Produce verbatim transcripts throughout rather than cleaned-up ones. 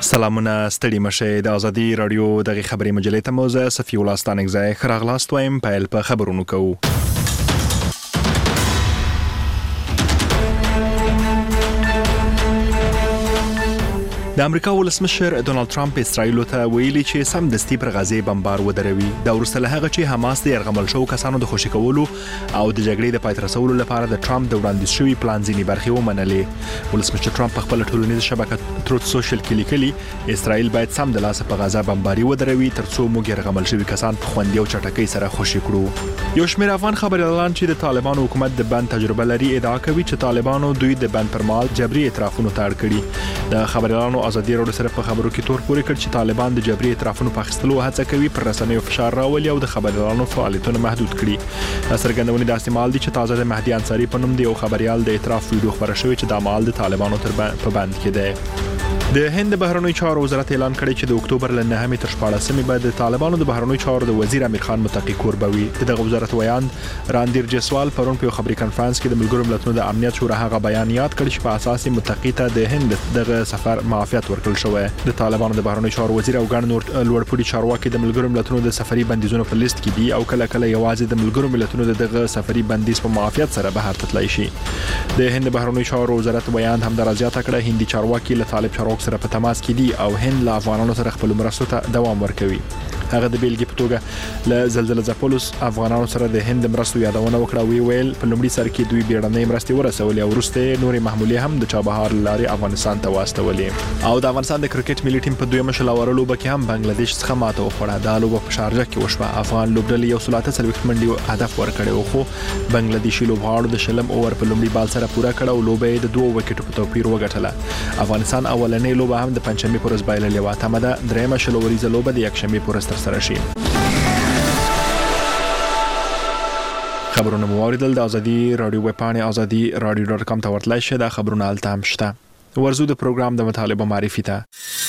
سلامونه ستړي مشه د ازادي رادیو دغه خبري مجلې ته موزه صفي الله ستانک ځای خراغلاست وایم پایل په خبرونو کوو. د امریکا ولسمشر ډونالد ټرمپ اسرائیل ته ویلي چې سم دستي پر غزه بمبار ودروي. دا ورسره هغه چې حماس د يرغمل شو کسانو د خوشی کولو او د جګړې د پای ته رسولو لپاره د ټرمپ د وړاندیز شوی پلان ځینی برخې ومنلې. ولسمشر ټرمپ په خپل ټولنیزه شبکه تروت سوشل کې لیکلي اسرائیل باید سم د لاسه په غزه بمباري ودروي ترڅو موږ يرغمل شوی کسان په خوندي او چټکۍ سره خوشی کړو. یو شمېر افغان خبريالان چې د طالبانو حکومت د بند تجربه لري ادعا کوي چې طالبانو دوی د بند پر مهال جبري اعترافونو ته اړ کړي. د خبريالانو ازادي رادیو سره په خبرو کې تور پورې کړ چې طالبان د جبري اعترافونو په اخیستلو هڅه کوي پر رسنیو فشار راولي او د خبريالانو فعالیتونه محدود کړي. څرګندونې د احتمال دي چې تازه د مهدي انصاري په نوم دی او خبريال د اعتراف ویډیو خبره شوې چې د مال د طالبانو تر په بند کې ده. د هند بهرنوي چارو وزارت اعلان کړی چې د اکتوبر ل نهمې تر شپاړسمې بعد د طالبانو د بهرنوي چارو د وزیر امیر خان متقی کوربوي. دغه وزارت ویان راندیر جسوال پرون په خبري کانفرنس کې د ملګرو ملتونو د امنیت شورا هغه بیان یاد کړ چې په اساس متقی ته د هند دغه سفر معافیت ورکړل شوی. د طالبانو د بهرنوي چارو وزیر او ګڼ نور لوړپوړي چارواکي د ملګرو ملتونو د سفري بندیزونو په لیست کې دي او کله کله یوازې د ملګرو ملتونو دغه سفري بندیز په معافیت سره بهر تللی شي. د هند بهرنوي چارو وزارت بیان هم درازیات کړه هندي چارواکي له طالب چارواکو سره په تماس کې او هند له افغانانو سره خپل مرستو ته دوام ورکوي. هغه د بیلګې په توګه له زلزلې ځپلو افغانانو سره د هند مرستو یادونه وکړه وی ویل په لومړي سر کې دوی بیړنۍ مرستې ورسولې او وروسته نورې محمولې هم د چابهار لارې افغانستان ته واستولې. او د افغانستان د کرکټ ملي ټیم په دویمه شلوارو لوبه کې هم بنگلاديش څخه ماته وخوړه. دا لوبه په شارجه کې وشوه. افغان لوبډلې یو سل اته څلوېښت منډي هدف ورکړی خو بنگلاديشي لوبغاړو د شلم اوور په لومړي بال سره پوره کړه او لوبه د دوه وکټو په توپیر وګټله. افغانستان اولنې لوبه هم د پنځمې پر ورځ بایللې و. تمه ده درېمه شلوریزه لوبه د یکشنبې پر ورځ ترسره شي. خبرونه مو اوریدل. د ازادي رادیو ویب پاڼې ازادي رادیو ډاټ کام ته ورتلای شئ. دا خبرونه هلته هم شته. ورزو د پروګرام د مطالبه معرفي ته.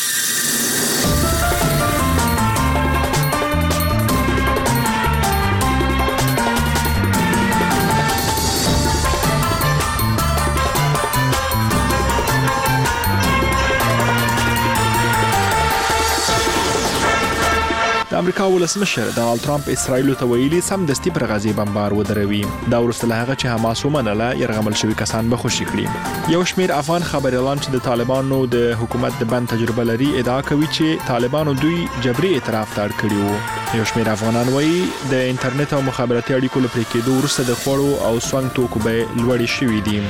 د امریکا ولسمشر ډونالد ټرمپ اسرائیل ته ویلي سم دستي پر غزه بمبار ودروي. دا ورسره هغه چې حماس ومنله يرغمل شوی کسان به خوشی کړي. یو شمېر افغان خبريالان چې د طالبانو د حکومت د بند تجربه لري ادعا کوي چې طالبانو دوی جبري اعتراف ته اړ کړي وو. یو شمېر افغانان وایي د انټرنیټ او مخابراتي اړیکو لپاره کېدو وروسته د خوړو او سونګ توکو به لوړې شوي دي.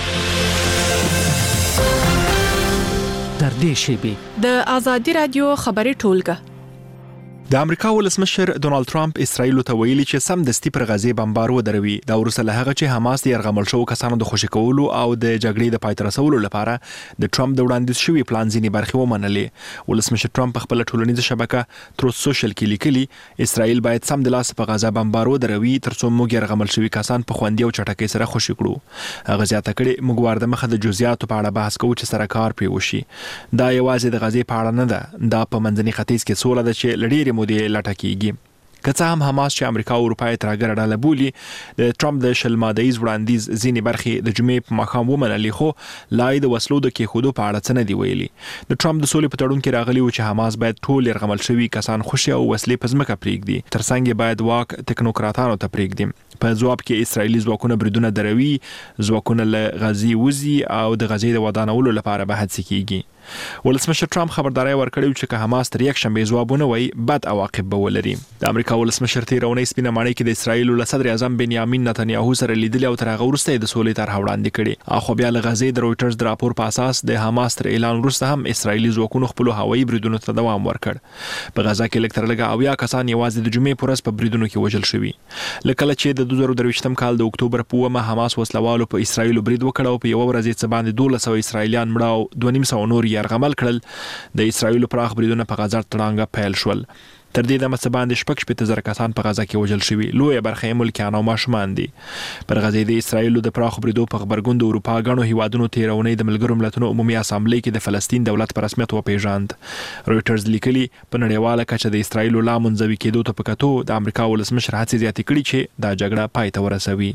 تر دې شیبې د ازادي رادیو خبري ټولګه. د امریکا ولسمشر ډونالد ټرمپ اسرائیل ته ویلي چې سم دستي پر غزه بمبار ودروي. دا ورسره هغه چې حماس د يرغمل شو کسانو د خوشی کولو او د جګړې د پای ته رسولو لپاره د ټرمپ د وړاندیز شوی پلان ځینی برخې ومنلې. ولسمشر ټرمپ خپل ټولنیزه شبکه تروت سوشل کې لیکلي اسرائیل باید سم د لاسه په غزه بمبار ودروي ترڅو موږ يرغمل شوی کسان په خوندي او چټکۍ سره خوشی کړو. هغه زیاته کړي موږ ورته مخه د جزئیاتو په اړه بحث کوو چې سره کار پری وشي. دا یوازې د غزې په اړه نه ده. دا په منځني ختیځ کې سوله ده چې لړېره مودې لټه کیږي. که څه هم حماس چې امریکا او اروپا یې ترګر ډاله بولي د ټرمپ د شلمادهیز وړاندیز ځینې برخې د جمعې په ماښام ومنلې خو لای د وسلو د کېښودو په اړه څه نه دی ویلي. د ټرمپ د سولې په تړون کې راغلی و چې حماس باید ټول يرغمل شوي کسان خوشي او وسلې په ځمکه پرېږدي ترڅنګ باید واک تکنوکراتانو ته پرېږدي. په ځواب کې اسرائیلي ځواکونه بریدونه دروي ځواکونه له غزې وزي او د غزې د ودانولو لپاره به هڅې کیږي. ولسمشر ټرمپ خبرداري ورکړی چې که حماس تر یک شنبه ځوابونه وایي بد عواقب به ولري. د امریکا ولسمشر تیرونی سپینه ماڼۍ کې د اسرائیل له صدر اعظم بنیامین نتنیاهو سره لیدل او تر هغه وروسته د سولې طرح وړاندې کړي. اخو بیا له غزې د رويټرز د راپور په اساس د حماس تر اعلان وروسته هم اسرائیلي ځواکونو خپل هوایي بریدونو ته دوام ورکړ. په غزا کې لکټر لګا او یا کسان یوازې د جمعې پر ورځ په بریدونو کې وژل شوي. لکه چې د دوه زره درویشتم کال د اکتوبر په اومه حماس وسلوالو په اسرائیل برید وکړ او په یو ورځ یې څه باندې دولس سوه اسرائیلیان مړه او دوه نیم سوه نور يرغمل کړل. د اسرائیل پراخ بریدونه په غزا تړانګه پیل شول. تر دې دمه څه باندې شپږ شپېته زره کسان په غزا کې وژل شوي. لویه برخه یې ملکیان او ماشومان دي. پر غزې د اسرائیل د پراخ بریدو په خبرګون د اروپا غنو هیوادونو تیرونی د ملګرو ملتونو عمومي اسامبلې کې د فلسطین دولت په رسمیت وپیژاند. رويټرز لیکلي په نړیواله کچه د اسرائیل لا منځوي کېدو ته په کتو د امریکا ولسمشر هڅې زیاتې کړې چې دا جګړه پای ته ورسوي.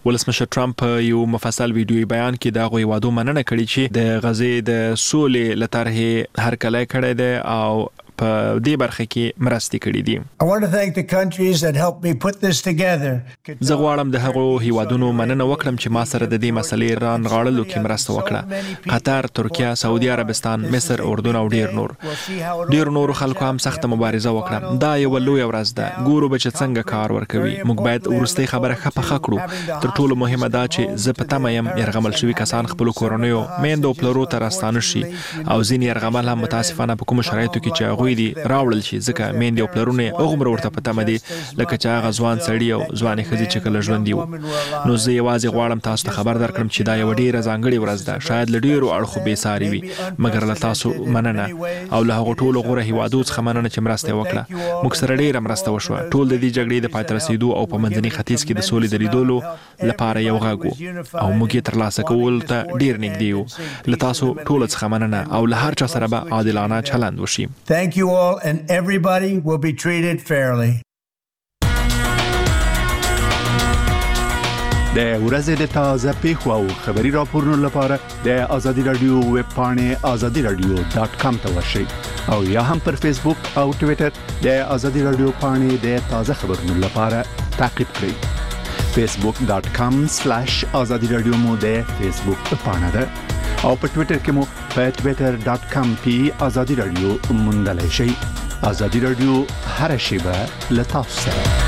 ولسمشر ټرمپ یو مفصل ویډیوي بیان کې دا غوي وادو مننه کړې چې د غزې د سولې لطرحه هر کله کړی دی او په دې برخه کې مرستې کړې دي. زه غواړم د هغو هیوادونو مننه وکړم چې ما سره د دې مسلې رانغاړلو کې مرسته وکړه. قطر، ترکیه، سعودي عربستان، مصر، اردن او ډیر نور. ډیر نور خلکو هم سخت مبارزه وکړه. دا یو لوی ورځ ده. ګورو به چې څنګه کار ورکوي. موږ باید ورستۍ خبره ښه پخه کړو. تر ټولو مهمه دا چې زه په تمه یم يرغمل شوي کسان خپل کورنیو میندو پلرو ته راستانه شي او ځینې يرغمل هم متاسفانه په کوم شرایطو کې چې هغوی دي راوړل شي ځکه میندې او پلرونه اوغمر ورته پته مدي لکه چې هغه ځوان سړی او ځوانې ښځې چې کله ژوند دیو. نو زه یوازې غواړم تاسو ته خبر درکړم چې دا یو ډیره ځانګړې ورځ ده. شاید له ډیرو اړخو بې ساري وي مګر له تاسو مننه او له هغو ټولو غوره هیوادو څخه مننه چې مرسته وکړه. موږ سره ډیره مرسته وشوه. ټول د دې جګړې د پای ته رسیدو او په منځني ختیځ کې د سولې د لیدلو لپاره یو غږ او موږ یې ترلاسه کول ته ډیر نږدې یو. له تاسو ټولو څخه مننه او له هر چا سره به عادلانه چلند وشي. Thank you all and everybody will be treated fairly. د ورځې د تازه پیښو او خبري راپورونو لپاره د آزادي رادیو ویب پاڼه آزادي رادیو ډاټ کام ته ورشئ او یا هم پر فیسبوک او ټوئیټر د آزادي رادیو پاڼه د تازه خبرونو لپاره تعقیب کړئ. فیسبوک ډاټ کام سلیش آزادي رادیو مو د فیسبوک پاڼه ده او په ټوئیټر کې مو په ټوئیټر ډاټ کام پی آزادي رادیو موندلای شئ. آزادي رادیو هر شیبه لتاسو سره.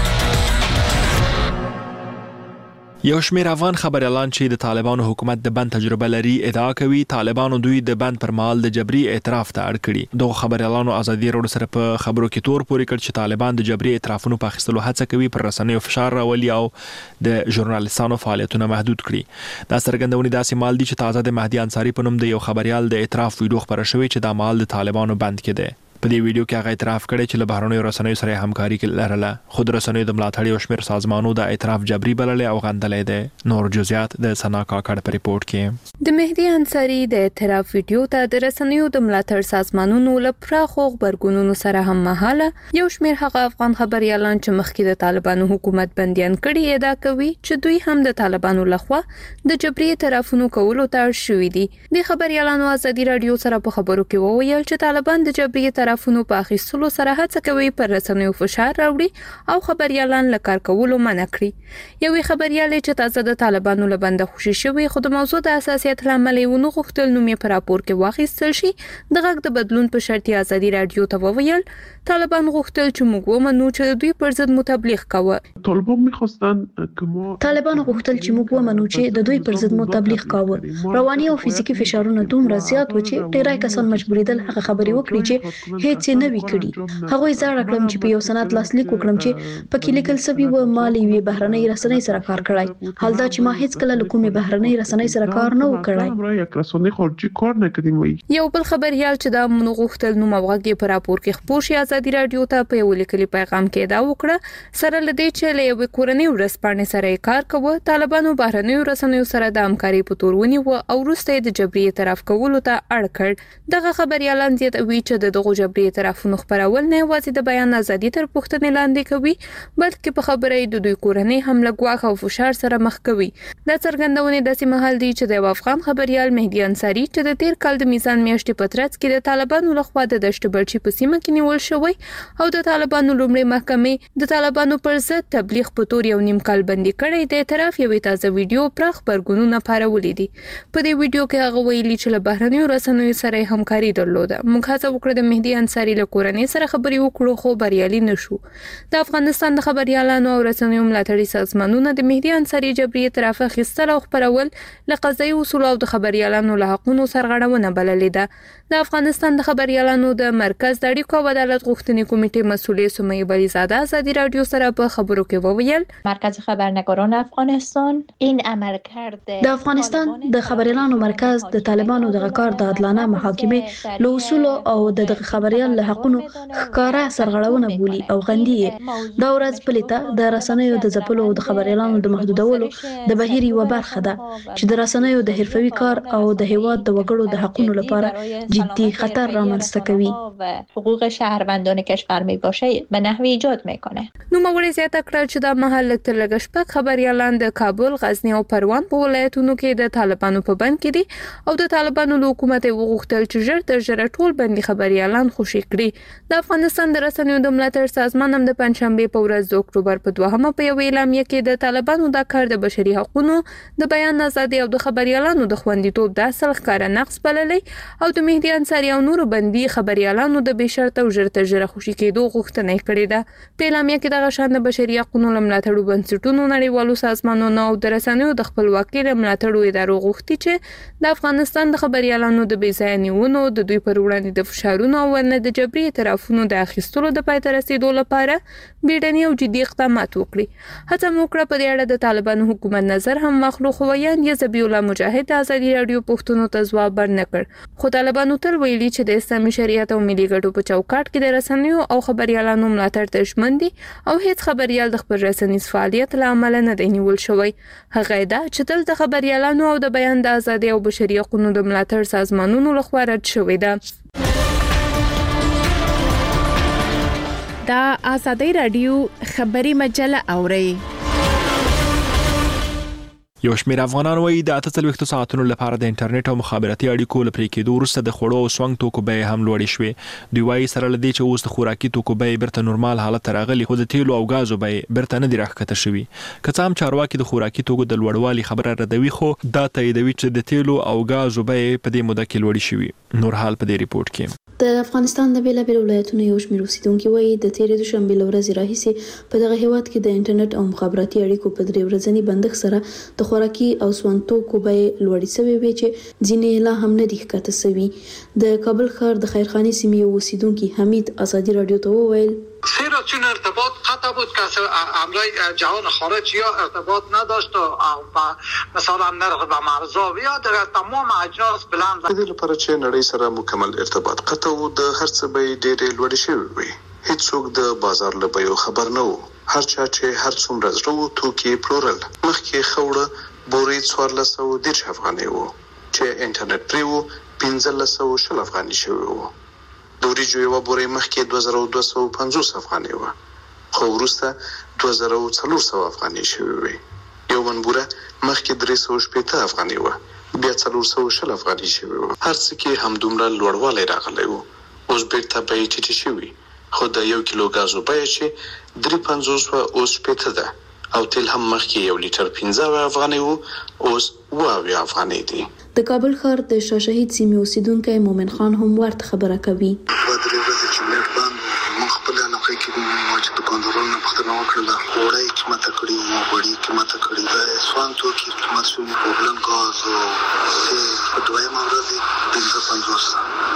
یو شمېر افغان خبريالان چې د طالبانو حکومت د بند تجربه لري ادعا کوي طالبانو دوی د بند پر مهال د جبري اعتراف ته اړ کړي. دغه خبريالانو ازادي راډیو سره په خبرو کې تور پورې کړ چې طالبان د جبري اعترافونو په اخیستلو هڅه کوي پر رسنیو فشار راولي او د ژورنالیستانو فعالیتونه محدود کړي. دا څرګندونې داسې مال دي چې تازه د مهدي انصاري په نوم د یو خبريال د اعتراف ویډیو خبره شوې چې دا مال د طالبانو بند کې دی. په دې ویډیو کې هغه اعتراف کړی چې له بهرنیو رسنیو سره همکاري لرله. خود رسنیو د ملاتړ او شمېر سازمانونو د اعتراف جبري بللې او غندلې ده. نور جزئیات د سنا کاکړ په ریپورت کې. د مهدي انصاري د اعتراف ویډیو ته د رسنیو د ملاتړ سازمانونو لپاره خو خبرګونونو سره هم مهاله یو شمېر هغه افغان خبريالان چې مخکې د طالبانو حکومت بنديان کړي ادعا کوي چې دوی هم د طالبانو لخوا د جبري اعترافونو کولو ته اړ شوي دي. د خبريالانو ازادي رادیو سره په خبرو کې وویل چې طالبان د جبري اعترافونو په اخیستلو سره هڅه کوي پر رسنیو فشار راوړي او خبريالان له کار کولو منع کړي. یوې خبريالې چې تازه د طالبانو له بنده خوشي شوی خو د موضوع د اساسیت لامل یې ونه غوښتل نوم یې په راپور کې واخیستل شي. د غږ د بدلون په شرط ازادي رادیو ته وویل طالبان غوښتل چې موږ ومنو چې د دوی پر ضد متبلیغ کوه. طالبان می‌خواستن طالبان غوښتل چې موږ ومنو چې د دوی پر ضد متبلیغ کوه. رواني او فزیکی فشارونه دومره زیات و چې ډیری کسان مجبوریدل هغه خبري وکړي چې هیڅ نه وی کړي. هغه زړه کړم چې په یو سند لاسلیک وکړم چې پکې لیکل سوي و مالي وی بهرنۍ رسنۍ سره کار کړای. حال دا چې ما هیڅ کله له کومې بهرنۍ رسنۍ سره کار نه وکړای. یو بل خبريال چې دا مونږ غوښتل نو موغه په راپور کې خبر شي ازادي رادیو ته په یو لیکلي پیغام کې دا وکړه سره لدی چې له یو کورنۍ ورسپانې سره کار کوي. طالبانو بهرنۍ رسنیو سره د همکاري په تور ونی و او وروسته د جبري اعتراف کولو ته اړ کړ. دغه خبريالان زیاتوي چې دغه جبري اعترافونو خبرول نه یوازې د بیان ازادي تر پوښتنې لاندې کوي بلکې په خبرې د دوی کورنۍ هم له ګواښ او فشار سره مخ کوي. دا څرګندونه داسې مهال دی چې د افغان خبريال مهدي انصاري چې د تیر کال د میزان میاشتې په ترڅ کې د طالبانو لخوا د دشت بلچي په سیمه کې نیول شوی او د طالبانو لومړی محکمې د طالبانو پر ضد تبلیغ په تور یو نیم کال بندي کړی. د اعتراف یو تازه ویډیو پر خبرګونونو پارولې دي. په دې ویډیو کې هغه ویلي چې له بهرنیو رسنیو سره همکاري درلوده. موږ هڅه وکړه د مهدي انصاري له کورنۍ سره خبري وکړو خو بریالي نشو. د افغانستان د خبريالانو او رسنیو ملاتړي سازمانونو د مهدي انصاري جبري اعتراف اخیستل او خبرول له قضایي اصول او د خبريالانو له حقوقو سرغړونه بللې ده. د افغانستان د خبريالانو د مرکز د اړیکو او عدالت غوښتنې کمیټې مسؤلې سمیه بلیزاده ازادي رادیو سره په خبرو کې وویل مرکز خبرنگاران افغانستان این عمل کرده د افغانستان د خبريالانو مرکز د طالبانو د کار د عادلانه محاکمې له اصول او د خبر خبريال له حقونو ښکارا سرغړونه بولي او غندي یې. دا ورځ پلیته د رسنیو د ځپلو او د خبريالانو د محدودولو د بهیر یو برخه ده چې د رسنیو د حرفوي کار او د هیواد د وګړو د حقونو لپاره جدي خطر رامنځته کوي. حقوق شهروندان کشور می باشه به نحوی ایجاد میکنه. نو مغولي زیاته کړ چې د محل تر لږ شپږ خبريالان د کابل، غزنی او پروان په ولایتونو کې د طالبانو په بند کې دي او د طالبانو له حکومت وغوښتل چې ژر تر ژره ټول بندي خبريالان خوشي کړي. د افغانستان د رسنیو د ملاتړ سازمان هم د پنځشنبه په ورځ د اکتوبر په دوهمه په یو اعلامیه کې د طالبانو د کار د بشري حقوقو د بیان ازادي او د خبريالانو د خوندیتوب د اصل ښکارا نقص بللی او د مهدي انصاري او نورو بندي خبريالانو د بې شرطه او ژر تر ژره خوشي کېدو غوښتنه کړې ده. په اعلامیه کې د غشان د بشري حقوقو ملاتړو بنسټونو نړیوالو سازمانونو او د رسنیو د خپلواکۍ ملاتړو ادارو غوښتي چې د افغانستان د خبريالانو د بې ځای نیونو، د دوی پر وړاندې د فشارونو او ورنه د جبري اعترافونو د اخیستلو د پای ته رسیدو لپاره بیړني او جدي اقدامات وکړي. هڅه وکړه په دې اړه د طالبانو حکومت نظر هم واخلو، خو ویان یې ذبیح الله مجاهد د ازادي راډیو پښتنو ته ځواب ورنکړ. خو طالبانو تل ویلي چې د اسلامي شریعت او ملي ګټو په چوکاټ کې د رسنیو او خبريالانو ملاتړ ته ژمن دي او هیڅ خبريال د خپل رسنیز فعالیت له امله نه دی نیول شوی. هغه دا چې تل د خبريالانو او د بیان د ازادي او بشري حقوقو د ملاتړ سازمانونو لخوا رد شوی ده. دا ازادي راډیو خبري مجله اوري. یو شمېر افغانان وایي د اته څلوېښتو ساعتونو لپاره د انټرنیټ او مخابراتي اړیکو له پرې کېدو وروسته د خوړو او سونګ توکو بیې هم لوړې شوې. دوی وایي سره له دې چې اوس د خوراکي توکو بیې بیرته نورمال حالت ته راغلي، خو د تیلو او غازو بیې بیرته نه دي راښکته شوي. که څه هم چارواکي د خوراکي توکو د لوړوالي خبره ردوي، خو دا تاییدوي چې د تیلو او غازو بیې په دې موده کې لوړې شوي. نور حال په دې ریپورت کې. د افغانستان د بیلابیلو ولایتونو یو شمېر اوسیدونکي وایي د تیرې دوشنبې له ورځې راهیسې په دغه هیواد کې د انټرنیټ او مخابراتي اړیکو په درې ورځني بندښت سره د خوراکي او سون توکو بیې لوړې شوې وي چې ځینې لا هم نه دي ښکته شوي. د کابل ښار د خیرخاني سیمې اوسیدونکي حمید ازادي راډیو ته وویل زیرا چون ارتباط قطع بود که امرای جهان خارج یا ارتباط نداشت و مثلا نرخ به مرزا یا در تمام اجناس بلند د دې لپاره چې نړۍ سره مکمل ارتباط قطع و د هر څه به ډېرې لوړې شوې وي. هیڅوک د بازار له بیو خبر نه و. هر چا چې هر څومره زړه توکي پلورل. مخکې خوړه بوري څوارلس سوه دېرش افغانۍ و چې انټرنیټ پرې و پنځلس سوه شل افغانۍ شوی و. د وریجو یوه بورۍ مخکې دوه زره دوه سوه پنځوس افغانۍ وه، خو وروسته دوه زره څلور سوه افغانۍ شوې وې. یو من بوره مخکې درې سوه شپېته افغانۍ وه، بیا څلور سوه شل افغانۍ شوې وه. هر څه کې همدومره لوړوالی راغلی و. اوس بیرته بیې ټیټې شوي، خو د یو کیلو ګازو بیه چې درې پنځوس وه اوس شپېته ده، او تیل هم مخکې یو لیټر پنځه اویا افغانۍ و، اوس اوه اویا افغانۍ دي. د کابل ښار د شاه شهید سیمې اوسیدونکی مومن خان هم ورته خبره کوي. په درې ورځې چې نیټ بند موږ خپل علاقه کې مو چې دکاندارانو نه پوښتنه وکړله، غوړی قیمته کړي، غوړي قیمته کړي، د سوان توکي قیمت شوي، پروبلم ګاز او په دویمه ورځ پنځه پنځوس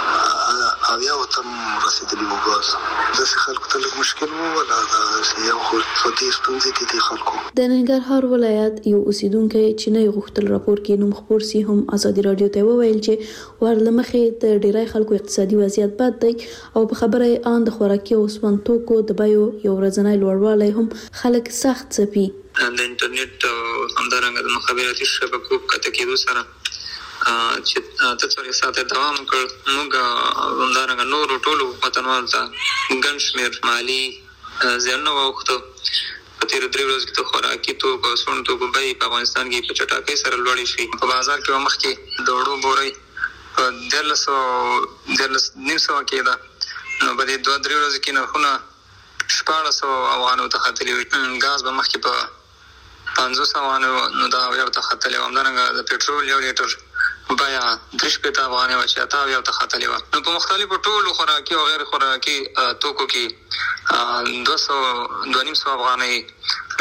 اویا ورته رسېدلي وو ګاز. داسې خلکو ته لږ مشکل ووله، دا یو خو څو ستونزې دي دې خلکو. د ننګرهار ولایت یو اوسیدونکی چې نه غوښتل راپور کې نوم خپور سي هم ازادي راډیو ته وویل چې ورله مخې د ډیری خلکو اقتصادي وضعیت بد دی او په خبره یې ان د خوراکي او سون توکو د بیو یو ورځنی لوړوالی هم خلک سخت ځپي. د انټرنیټ او همدارنګه د مخابراتي شبکو کته کېدو سره چې ته څوارلس ساعته دوام وکړ، موږ همدارنګه نورو ټولو وطنوالو ته ګڼ شمېر مالي زیانونه واوښتو. په تېرو درې ورځو کې د خوراکي توکو او سون توکو بیې په افغانستان کې په چټکۍ سره لوړې شوې. په بازار کې به مخکې د وړو بورۍ په دیارلس سوه دیارلس نیم سوه کېده، نو په دې دوه درې ورځو کې نرخونه شپاړس سوه افغانیو ته ختلي وي. ګاز به مخکې په پنځوس افغانیو نو دا اویا ته ختلې وه. همدارنګه د پټرول یو لیټر بیه درې شپېته افغانۍ وه چې اته اویا ته ختلې وه. نو په مختلفو ټولو خوراکي او غیر خوراکي توکو کې دوه سوه دوه نیم سوه افغانۍ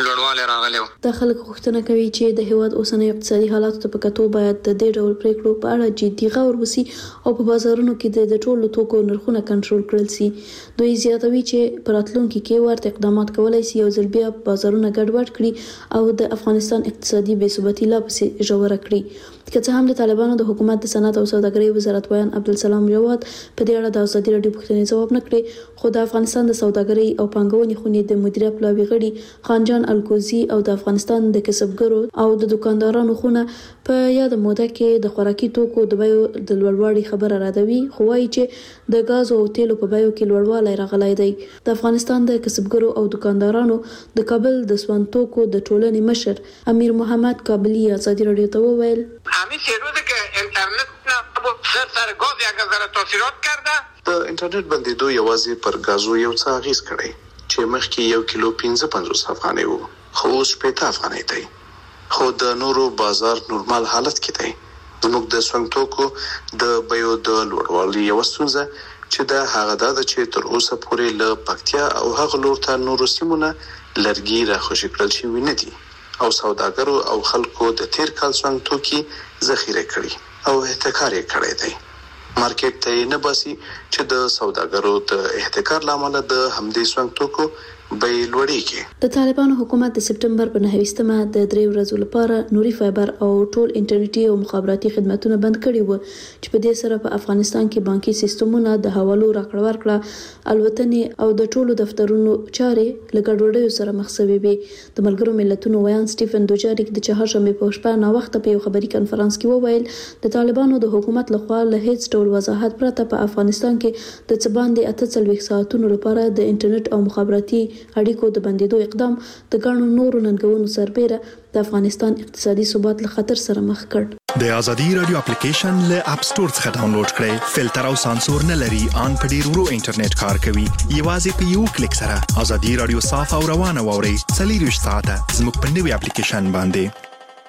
لوړوالی راغلی و. د خلک غوښتنه کوي چې د هیواد اوسنۍ اقتصادي حالاتو ته په کتو باید د دې ډول پریکړو په اړه جدي غور وشي او په بازارونو کې د ټولو توکو نرخونه کنټرول کړل شي. دوی زیاتوي چې په راتلونکي کې ورته اقدامات کولای شي یو ځل بیا بازارونه ګډوډ کړي او د افغانستان اقتصادي بې ثباتي لا پسې ژوره کړي. که څه هم د طالبانو د حکومت د صنعت او سوداګرۍ وزارت ویان عبدالسلام جواد په دې اړه د ازادي راډیو پوښتنې ځواب نه کړی، خو د افغانستان د سوداګرۍ او پانګونې خونې د مدیریت پلاوي غړي خانجان الکوزي او د افغانستان د کسبګرو او د دکاندارانو خونه په یاد موده کې د خوراکي توکو د بیو د لوړوالي خبره راځوي، خو وايي چې د غاز او تیلو په بیو کې لوړوالی راغلی دی. د افغانستان د کسبګرو او دکاندارانو د کابل د سون توکو د ټولنې مشر امیر محمد کابلی ازادي راډیو ته وویل همین سه روزه که اینترنت نه سر سر گاز یک هزار تاثیرات کرده. د انټرنیټ بندیدو یوازې پر غازو یو څه اغیز کړی چې مخکې یو کیلو پنځه پنځوس افغانۍ وو، خو اوس شپږ افغانۍ دی. خو د نورو بازار نورمال حالت کې دی. زموږ د سونګ توکو د بیو د لوړوالي یو ستونزه چې د هغه د چې تر اوسه پورې له پکتیا او هغه لور ته نورو سیمونه لرګي راخوشي کړل شوی نه دي او سوداګرو او خلکو د تیر کال سونګ توکي ذخیره کړي او احتکار یې کړی دی. مارکیټ ته نه باسي چې د سوداګرو د احتکار لامل د همدې سونګ توکو بیې لوړېږي. د طالبانو حکومت د سپټمبر په نهه د درې ورځو لپاره نوري فایبر او ټول انټرنیټي او مخابراتي خدماتونه بند کړي وو چې په دې سره په افغانستان کې بانکي سیستمونه د حوالو راکړه ورکړه الوتنې او د ټولو دفترونو چارې له ګډوډیو سره مخ شوې وي. د ملګرو ملتونو ویان سټیفن دوجاریک د چهارشنبه په شپه نا وخت په یو خبري کانفرنس کې وویل د طالبانو د حکومت لخوا له هیڅ ډول وضاحت پرته په افغانستان کې د څه باندې اته څلوېښت ساعتونو لپاره د انټرنیټ او مخابراتي اړیکو د بندیدو اقدام د ګڼو نورو ننګونو سربېره د افغانستان اقتصادي ثبات له خطر سره مخ کړ. د ازادي رادیو اپلیکیشن له اپ سٹور څخه ډاونلوډ کړئ. فلټر او سانسور نه لري، ان په ډیر ورو انټرنیټ کار کوي. یوازې په یو کلیک سره ازادي رادیو صاف او روانه واورئ. څلور ساعته زموږ په نوي اپلیکیشن باندې.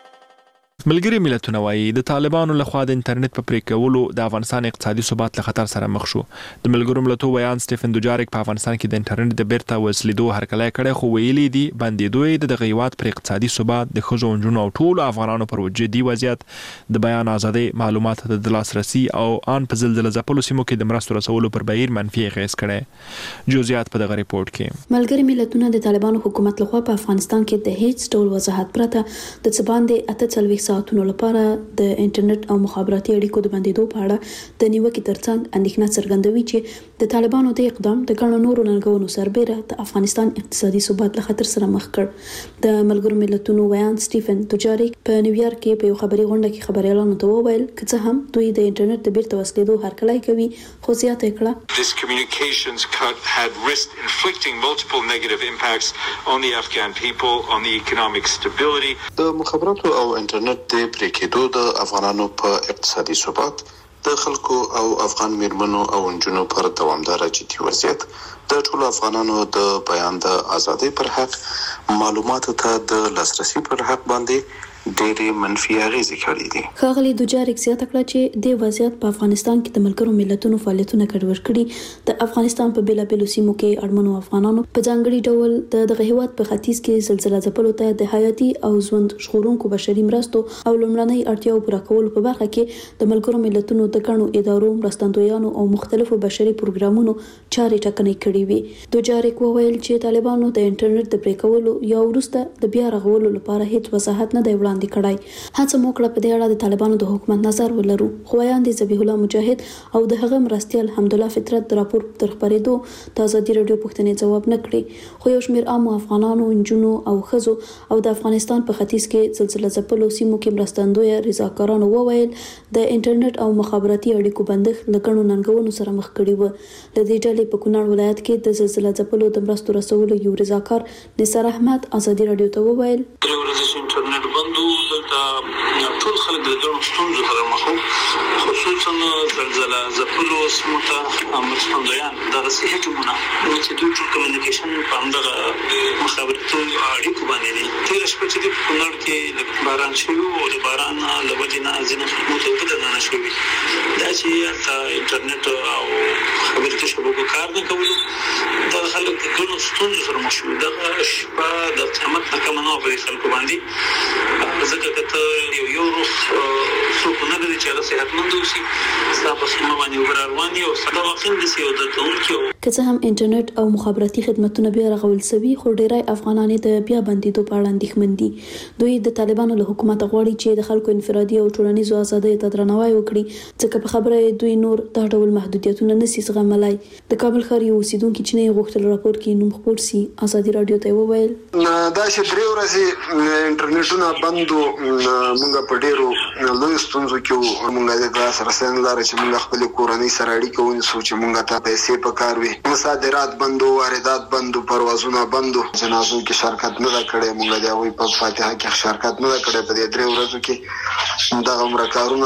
ملګری ملتونه وايي د طالبانو لخوا د انټرنیټ په پرې کولو د افغانستان اقتصادي ثبات له خطر سره مخ شو. د ملګرو ملتونو ویان سټیفن دوجاریک په افغانستان کې د انټرنیټ د بیرته وسلیدو هرکلی کړی، خو ویلي دي بندیدو د دغه هیواد پر اقتصادي ثبات د ښځو نجونو او ټولو افغانانو پر جدي وضعیت د بیان ازادي معلومات د لاسرسي او ان په زلزلې ځپلو سیمو کې د مرستو رسولو پر بهیر منفي اغیز کړي. جزئیات په دغه ریپورت کې. ملګری ملتونه د طالبانو حکومت لخوا په افغانستان کې د هیڅ ډول وضاحت پرته د څه باندې اته څلوېښت ساعتونو لپاره د انټرنیټ او مخابراتي اړیکو د بندیدو په اړه د نیوکې ترڅنګ اندېښنه څرګندوي چې د طالبانو د اقدام د ګڼو نورو ننګونو سربېره د افغانستان اقتصادي ثبات له خطر سره مخ کړ. د ملګرو ملتونو ویان سټیفن دوجاریک په نیویارک کې په یو خبري غونډه کې خبريالانو ته وویل که څه هم دوی د انټرنیټ د بیرته وسلیدو هرکلی کوي، خو زیاته کړه This communications cut had risked inflicting multiple negative impacts on the Afghan people, on the economic stability. د مخابراتو او انټرنیټ د پرې کېدو د افغانانو په اقتصادي ثبات، د خلکو او افغان میرمنو او نجونو پر دوامدار جدي وضعیت، د ټولو افغانانو د بیان د ازادۍ پر حق، معلوماتو ته د لاسرسي پر حق باندې ډېرې منفي اغیزې کړې دي. ښاغلي دوجاریک زیاته کړه چې د وضعیت په افغانستان کې د ملګرو ملتونو فعالیتونه ګډوډ کړي. د افغانستان په بیلابیلو سیمو کې اړمنو افغانانو په ځانګړي ډول د دغه هیواد په ختیځ کې زلزلې ځپلو ته د حیاتي او ژوند ژغورونکو بشري مرستو او لومړنۍ اړتیاو پوره کولو په برخه کې د ملګرو ملتونو د ګڼو ادارو، مرستندویانو او مختلفو بشري پروګرامونو چارې ټاکنې کړې وي. دوجاریک وویل چې طالبانو د انټرنیټ د پرې کولو یا وروسته د بیا رغولو لپاره هیڅ وضاحت نه دی وړاندې کړی. هڅه مو کړه په دې اړه د طالبانو د حکومت نظر ولرو، خو ویان دي ذبیح الله مجاهد او د هغه مرستیال حمدالله فطرت د راپور تر خبرېدو د ازادي راډیو پوښتنې ځواب نه کړي. خو یو شمېر عامو افغانانو، نجونو او ښځو او د افغانستان په ختیځ کې زلزلې ځپلو سیمو کې مرستندویه رضاکارانو وویل د انټرنیټ او مخابراتي اړیکو بندښت له ګڼو ننګونو سره مخ کړي وو. د دې ډلې په کونړ ولایت کې د زلزلې ځپلو د مرستو رسولو یو رضاکار نثار احمد ازادي راډیو ته وویل انټرنیټ بندو دلته ټول خلک د ګڼو ستونزو سره مخ وو، خصوصا زلزلہ ځپلو سیمو ته مرستندویان دغه صحي ټیمونه چې دوی ټول کمیونیکیشن په همدغه مخابراتو اړیکو باندې دي. تېره شپه چې د کونړ کې باران شوي او د باران له وجې نه ځینې خدمات اوبه دننه شوي، دا چې هلته انټرنیټ او خبرتي شبکو کار نه کولو، دغه خلک د ګڼو ستونزو سره مخ شوي. دغه شپه د قیامت نه کمه نه وه په دې خلکو باندې، ځکه که ته یو یو روغ څوک نه لري چې هغه صحتمند اوسي، ستا په خیمه باندې اوبه را روان دي او ستا واقعا داسې یو درد کوونکي و. که څه هم انټرنیټ او مخابراتي خدمتونه بیا رغول سوي، خو ډیری افغانان د بیا بندیدو په اړه اندېښمن دي. دوی د طالبانو له حکومت غواړي چې د خلکو انفرادي او ټولنیزو ازادیو ته درناوی وکړي، ځکه په خبره دوی نور دا ډول محدودیتونه نشي زغملای. د کابل ښار یو اوسیدونکي چې نه غوښتل راپور کې نوم خپور سي، ازادي رادیو ته وویل دا چې درې ورځې انټرنیټونه بندو، موږ په ډیرو لوی ستونزو کې موږ د لاس رسېدل لاره چې موږ خپل کورنۍ سره اړیکه ونیسو، چې موږ ته پیسې پکار وي. صادرات بندو، واردات بندو، پروازونه بندو، جنازو کې شرکت نه کړي، موږ د هغوی په فاتحه کې شرکت نه کړي. په دې درې ورځو کې دغه عمره کارونه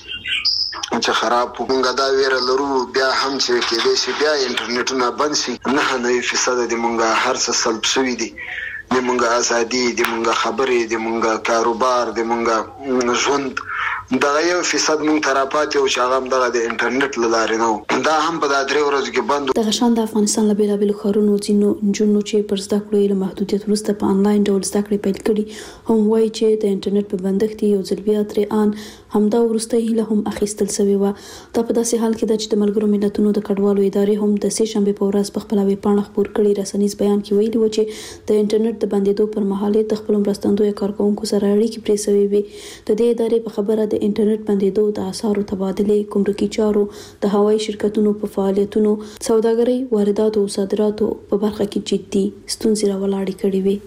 چې خراب موږ دا ویره لرو، بیا هم چې کېدای شي بیا انټرنیټونه بند شي، نه نوي فیصد د موږ هر څه سلب شوي دي، د موږ ازادي، د موږ خبرې، د موږ کاروبار، د موږ ژوند دغه یو فیصد موږ ته راپاتې و چې هغه هم دغه د انټرنیټ له لارې نه و. دا هم په دا درې ورځو کې بند و. دغه شان د افغانستان له بېلابېلو ښارونو ځینو نجونو چې پر زده کړو یې له محدودیت وروسته په انلاین ډول زده کړې پیل کړي هم وایي چې د انټرنیټ په بندښت یو ځل بیا ترې ان همدا وروسته هیله هم اخیستل سوې وه. دا په داسې حال کې ده چې د ملګرو ملتونو د کډوالو ادارې هم د سې شنبې په ورځ په خپله ویبپاڼه خپور کړي رسنیز بیان کې ویلي و چې د انټرنیټ د بندېدو پر مهال یې د خپلو مرستندویه کارکوونکو سره اړیکې پرې سوې وې. د دې ادارې په خبره د انټرنیټ بندېدو، د اسعارو تبادلې، ګمرکي چارو، د هوایي شرکتونو په فعالیتونو، سوداګرۍ، وارداتو او صادراتو په برخه کې جدي ستونزې راولاړې کړې وې.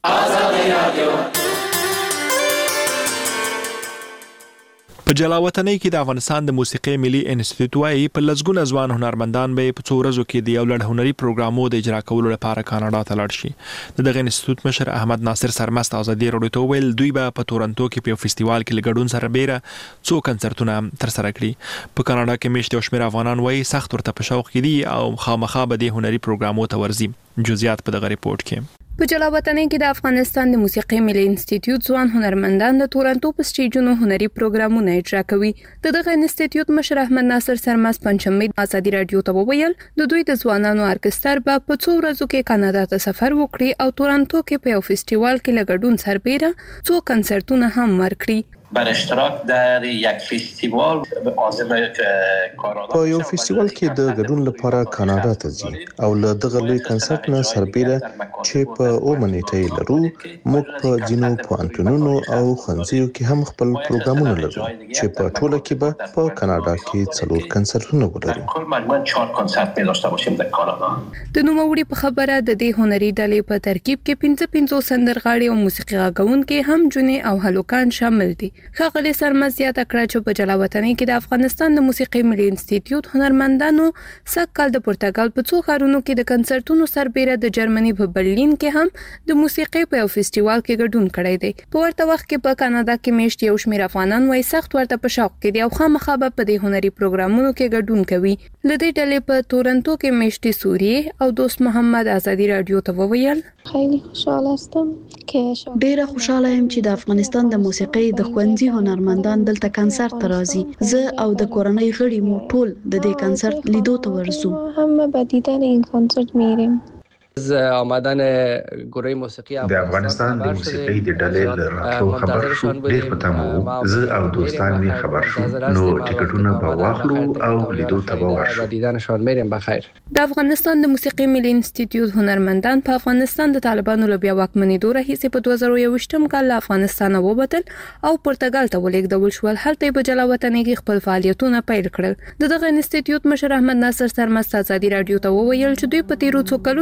په جلاوطنۍ کې د افغانستان د موسیقي ملي انسټیټیوټ وايي په لږګونه ځوان هنرمندان به په څو ورځو کې د یو لړ هنري پروګرامونو د اجرا کولو لپاره کاناډا ته لاړ شي. د دغه انسټیټیوټ مشر احمد ناصر سرمست ازادي رادیو ته ویل دوی به په تورنټو کې په فستیوال کې لګډون سره بیره څو کنسرتونه تر سره کړي. په کاناډا کې میشته شمیر افغانان وايي سخت ورته په شوق کې دي او خامخا به د هنري پروګرامونو ته ورځي. جزئیات په دغه ریپورت کې. په جلاوطنۍ کې د افغانستان د موسیقي ملي انسټیټیوټ ځوان هنرمندان د تورنټو په سټیجونو هنري پروګرامونه اجرا کوي. د دغه انسټیټیوټ مشر احمد ناصر سرمست پنځمې ازادي رادیو ته وویل د دوی د ځوانانو ارکستر به په څو ورځو کې کاناډا ته سفر وکړي او تورنټو کې په یو فستیوال کې لګډون سربېره څو کنسرتونه هم ورکړي. بر اشتراک در یک فستیوال عازم کانادا په یو فستیوال کې د ګډون لپاره کاناډا ته ځي او له دغه لوی کنسرت نه سربېره چې په اومه نیټه یې لرو، موږ په ځینو پوهنتونونو او ښوونځیو کې هم خپل پروګرامونه لرو چې په ټوله کې به په کاناډا کې څلور کنسرتونه ولرو. کل مجموعاً چهار کنسرت می داشته باشیم در کانادا. د نوموړي په خبره د دې هنري ډلې په ترکیب کې پنځه پنځه سندرغاړي او موسیقي غاګونکي هم جونې او هلوکان شامل دي. ښاغلي سرمست زیاته کړه چې په جلاوطنۍ کې د افغانستان د موسیقي ملي انسټیټیوټ هنرمندانو سږ کال د پرتګال په څو ښارونو کې د کنسرتونو سربېره د جرمني په برلین کې هم د موسیقي په یو فستیوال کې ګډون کړی دی. په ورته وخت کې په کاناډا کې میشت یو شمېر افغانان وايي سخت ورته په شوق کې دي او خامخا به په دې هنري پروګرامونو کې ګډون کوي. له دې ډلې په تورنټو کې میشتې سوریې او دوست محمد ازادي رادیو ته وویل خیلی خوشحال هستم که ډیره خوشاله یم چې د افغانستان د موسیقي د ښوونځي هنرمندان دلته کنسرت ته راځي. زه او د کورنۍ غړي مو ټول د دې کنسرت لیدو ته ورځو. همه به دیدن این کنسرت میریم. از آمدن گروه موسیقی د افغانستان د موسیقي د ډلې له راتلو خبر شو، ډېر په تمه وو. زه او دوستان مې خبر شو نو ټکټونه به واخلو او لیدو ته به ورشو. دیدنشان میریم بخیر. د افغانستان د موسیقي ملي انسټیټیوټ هنرمندان په افغانستان د طالبانو له بیا واکمنېدو راهیسې په دوه زره یوویشتم کال له افغانستانه ووتل او پرتګال ته ولېږدول شول. هلته په جلاوطنۍ کې خپل فعالیتونه پیل کړل. د دغه انسټیټیوټ مشر احمد ناصر سرمست ازادي رادیو ته وویل چې دوی په تیرو څو کلونو کې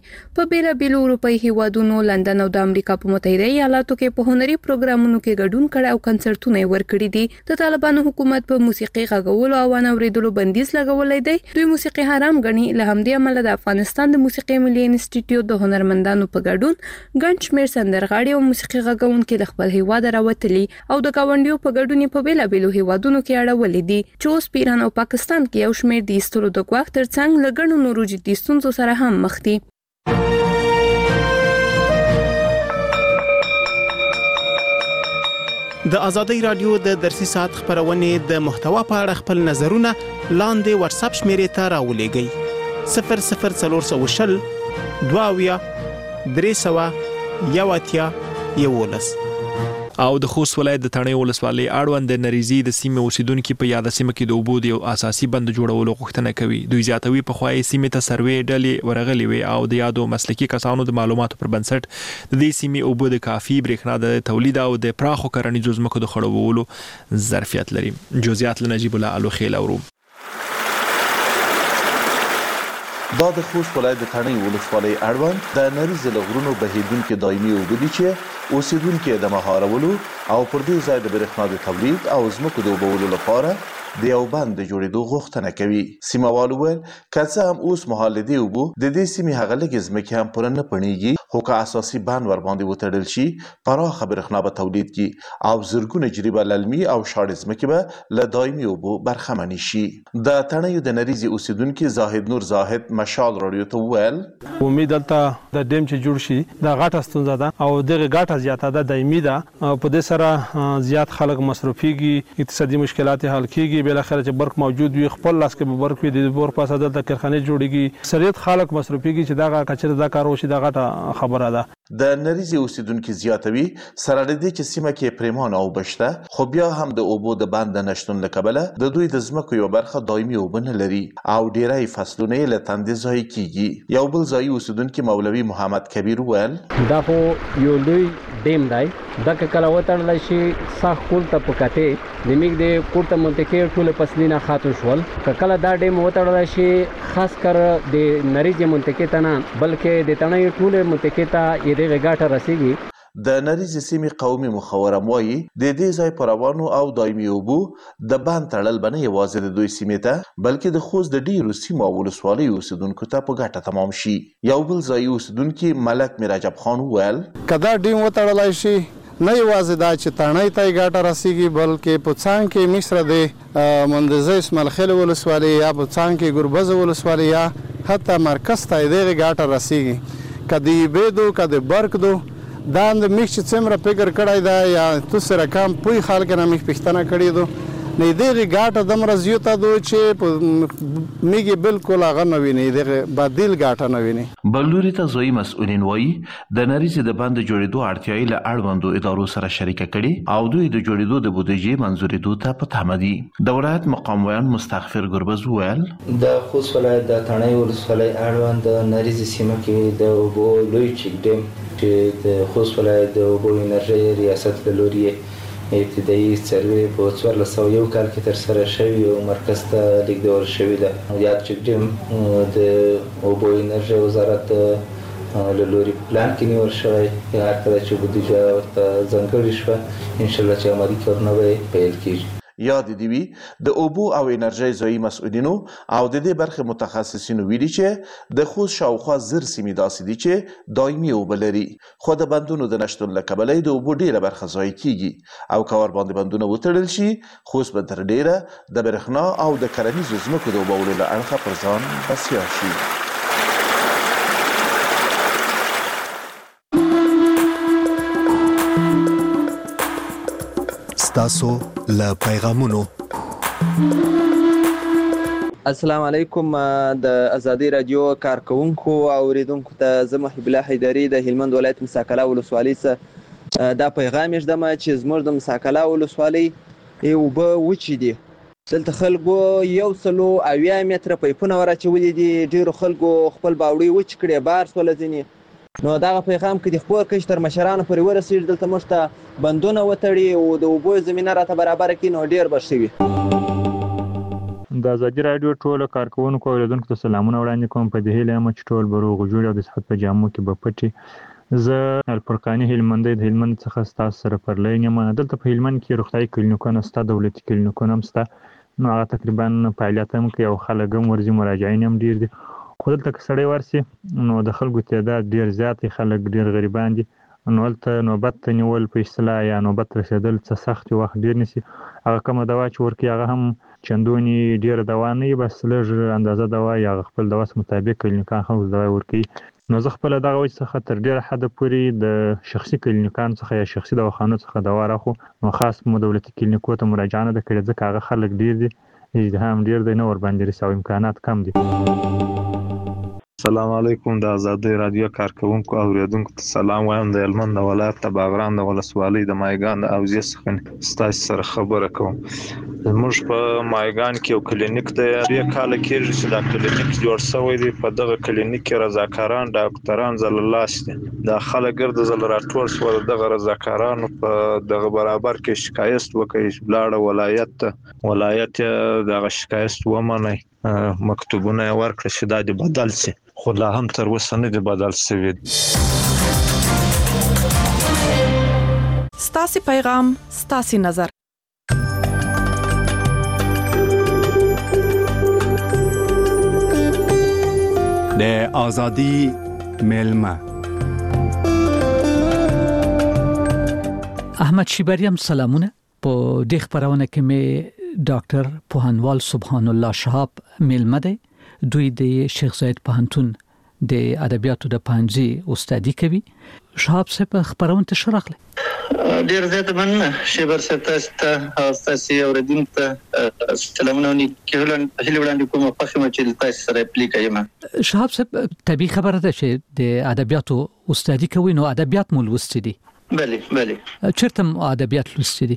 په بیلابیلو اروپאי هیوادونو لندن او د امریکا په متحده ایالاتو کې په هنري پروګرامونو کې ګډون کړي او کنسرتونه ورکړي دي. د طالبانو حکومت په موسیقي غږولو او اوریدلو بندیز لګولای دی. دوی موسیقي حرام ګڼي. له همدې امله د افغانستان د موسیقي ملي انسټیټیوټ د هنرمندانو په ګډون ګڼ شمېر سندرغاړي او موسیقي غږونکي د خپل هیواد راوتلي او د گاونډیو په ګډون په بیلابیلو هیوادونو کې اړولې دي چې اوس په ایران او پاکستان کې یو شمېر د ایستلو د ګواښ ترڅنګ له ګڼو نورو جدي ستونزو سره هم مخ دي. د ازادي رادیو د درسي ساعت خبرونه د محتوا په اړه خپل نظرونه لاندې واتس اپ شمیرې ته راولېږئ. صفر صفر څلور شل دواویا درې سوه یو اتیا یولس. او د خوست ولایت د تڼیو ولسوالۍ اړوند د نریزي د سیمې اوسیدونکو په یاد سیمه کې د اوبو د یو اساسي بند جوړولو غوښتنه کوي. دوی زیاتوي په خوای سیمې ته سروې ډلې ورغلي وي او د یادو مسلکي کسانو د معلوماتو پر بنسټ د دې سیمې اوبو د کافي برېښنا د تولید او د پراخو کرنیزو ځمکو د خړوبولو ظرفیت لري. جزئیات له نجیب الله الوخیل اورو. دا د خوست ولایت د تڼیو ولسوالۍ اړوند د نریزي له غرونو بهیدونکي دایمي اوبه دي چې اوسیدونکي د مهارولو او پر دې ځای د برېښنا د تولید او ځمکو د اوبولو لپاره د یو بند د جوړېدو غوښتنه کوي. سیمهوالو ویل که څه هم اوس مهال د دې اوبو د دې سیمې هغه لږې ځمکې هم پوره نه پڼېږي، خو که اساسي بند ورباندې وتړل شي پراخه برېښنا به تولید کړي او زرګونه جریبه للمي او شاړې ځمکې به له دایمي اوبو برخمنې شي. د تڼیو د نریزي اوسیدونکي زاهد نور زاهد مشال راډیو ته وویل امید دلته د ډیم چې جوړ شي دا غټه ستونزه ده او دغه غټه زیاته ده دایمي ده او په دې سره زیات خلک مصرفيږي، اقتصادي مشکلات حل کیږي. بل اخر چې برق موجود وي خپل لاس کې به برق وي د بور پاسه دلته کارخانه جوړیږي، سریت خلک مصرفيږي چې دا کچره دا کار وشي دا غټه خبره ده. د نریزي اوسیدونکو زیاتوي سره لدی چې سیمه کې پریمان او بشته خو بیا هم د اوبو د بند نشټون لکبله د دوی د ځمکو یو برخه دایمي اوبه نه لري او ډیری فصلونه له تندې ځای کیږي. یو بل ځای اوسیدونکو مولوي محمد کبیر ویل دا خو یو لوی ډیم دی دا کله وتړل شي سخت کول ته پکته د میګ د کوټه منطقې ټول فصلونه خاطر شول. کله دا ډیم وتړل شي خاص کر د نریزي منطقې ته نه بلکې د تڼیو ټول منطقې ته دغه ګټه رسیږي. د نریزي سیمې قومي مخورم وایي د دې ځای پروانو او دایمي اوبو د بند تړل بنه یوازې د دوی سیمې ته بلکې د خوست د ډیرو سیمو او ولسوالیو اوسیدونکو ته په ګټه تمام شي. یو بل ځای اوسیدونکي ملک میرجب خان وویل کدا ډیم وتړلای شي نه یوازې دا چې تڼۍ ته ګټه رسیږي بلکې په څنګ کې مصر د مندزه اسماعیل خیل ولسوالۍ یا په څنګ کې ګربز ولسوالۍ یا حتی مرکز ته دغه ګټه رسیږي. کدی بيدو کدی برک دو دا د میخ چې څومره فکر کړای دا یا تو سره کم پوي خلک نه میخ پښتنه کړی دو نه دغه ګاټه د مرزیو ته دو چې میګي بالکل هغه نه ویني دغه بدیل ګاټه نه ویني. بلوري ته زوی مسؤلین وایي د نریزي د بند جوړېدو اړتیاي له اړوندو ادارو سره شریکه کړي او دوی د جوړېدو د بودیجې منځورېدو ته په تمه دي. د ولایت مقام ویان مستغفر ګربز ویل د خوست ولایت د تڼیو ولسوالۍ اړوند د نریزي سیمه کې د اوبو لوی چک ډیم چې د خوست ولایت د اوبو انرژي ریاست له لوري ابتدایي سروې په څوارلس سوه یو کال کې ترسره شوی او مرکز ته لیږدول شوی ده. یاد چک ډیم د اوبو انرژي وزارت له لوري پلان کې نیول شوی هر کله چې بودیجه ورته ځانګړې شوه انشاءالله چې عملي کارونه به پیل کیږي. یاد دی وی د اوبو او انرژي ځای مسؤلینو او د دې برخه متخصصینو ویلي چې د خوست شاوخوا زر سیمې داسې دي چې دایمي اوبه لري خو د بندونو د نشتون له کبله د اوبو ډیره برخه ضایع کیږي او که ورباندې بندونه وتړل شي خوست به تر ډیره د برېښنا او د کرنیزو ځمکو د اوبولو له اړخه پر ځان بسیا شي. تاسو له پیغامونو. السلام علیکم د ازادي رادیو کارکونکو او اوریدونکو ته زه محب الله حیدري د هلمند ولایت مساکلا ولسوالۍ څخه دا پیغام یږدم چې زموږ د مساکلا ولسوالۍ اوبه وچې دي. دلته خلکو یو سلو اویا متره پیپونه ورچولي دي. ډیرو خلکو خپل باوړي وچ کړي بار سول ځینې نو دغه پیغام کې د خپور کش تر مشرانو پورې ورسېږي دلته موږ ته بندونه وتړي او د اوبو زمینه راته برابره کړي نو ډېر به ښه وي. د ازادي رادیو ټول کارکونکو او اوریدونکو ته سلامونه وړاندې کوم په دې هیله چې ټول بروغ جوړ او د صحت په جامو کې به پټي زه الفرقاني هلمندي د هلمند څخه ستاسو سره پر لین یم. دلته په هلمند کې روغتيایي کلینیکونه ستا دولتي کلینیکونه هم ستا نو هغه تقریبا فعالیت هم کوي او خلک هم ورځي مراجعین هم ډیر دي. خو دلته که سړی ورسي نو د خلکو تعداد ډیر زیات خلک ډیر غریبان دي نو ولته نوبت ته نیول په اصطلاح یا نوبت رسیدل څه سخت وخت ډیر نسی. هغه کومه دوا چې ورکي هغه هم چندونی ډیر دوا نه بس لږ اندازه دوا یا خپل دوا مطابق کلینیکان خو دوا ورکي. نو زه خپل دغه وجه څخه تر ډیر حد پورې د شخصي کلینیکان څخه یا شخصي دواخانو څخه دوا راخو نو خاص مو دولتي کلینیکو ته مراجعه نه کړې ځکه هغه خلک ډیر دي ازدحام ډیر دی نو ور باندې رساو امکانات کم دي. السلام علیکم د ازادي رادیو کارکونکو او اوریدونکو ته سلام وایم. د هلمند ولایت د باغران د ولسوالۍ د مایګان د اوزې څخه ستاسو سره خبره کوم. موږ په مایګان کې یو کلینیک دی ډیر کال کېږي چې دا کلینیک جوړ شوی دی. په دغه کلینیک کې رضاکاران ډاکټران زللاس دي. دا خلک ګرد زل راټول شو دغه رضاکارانو په دغه برابر کې شکایت وکړي بلاړه ولایت ته ولایت دغه شکایت ومني مکتوبونه ورکړي چې دا د بدل شي خو لا هم تر اوسه نه دی بدل شوی. ستاسو پیغام ستاسو نظر د ازادي ملما احمد شیبریم سلامونه. په دې خبرونه کې مې ډاکټر پوهنوال سبحان الله شهاب ملما دی. دوی د شیخ زاید پوهنتون د ادبیاتو د پنځه استادي کوي. شهاب صاحب خبرونه ته شرحله. ډیر زیات مننه شیبر صاحب ته او تاسو اوریدونکو ته سلامونه نیکهلن هیله وړاندې کوم په خمه چې تاسو سره اپلیکایم. شهاب صاحب طبي خبره ده چې د ادبیاتو استادي کوي نو ادبیات مول وستې دي. بله بله چیرته ادبیات لوستې دي؟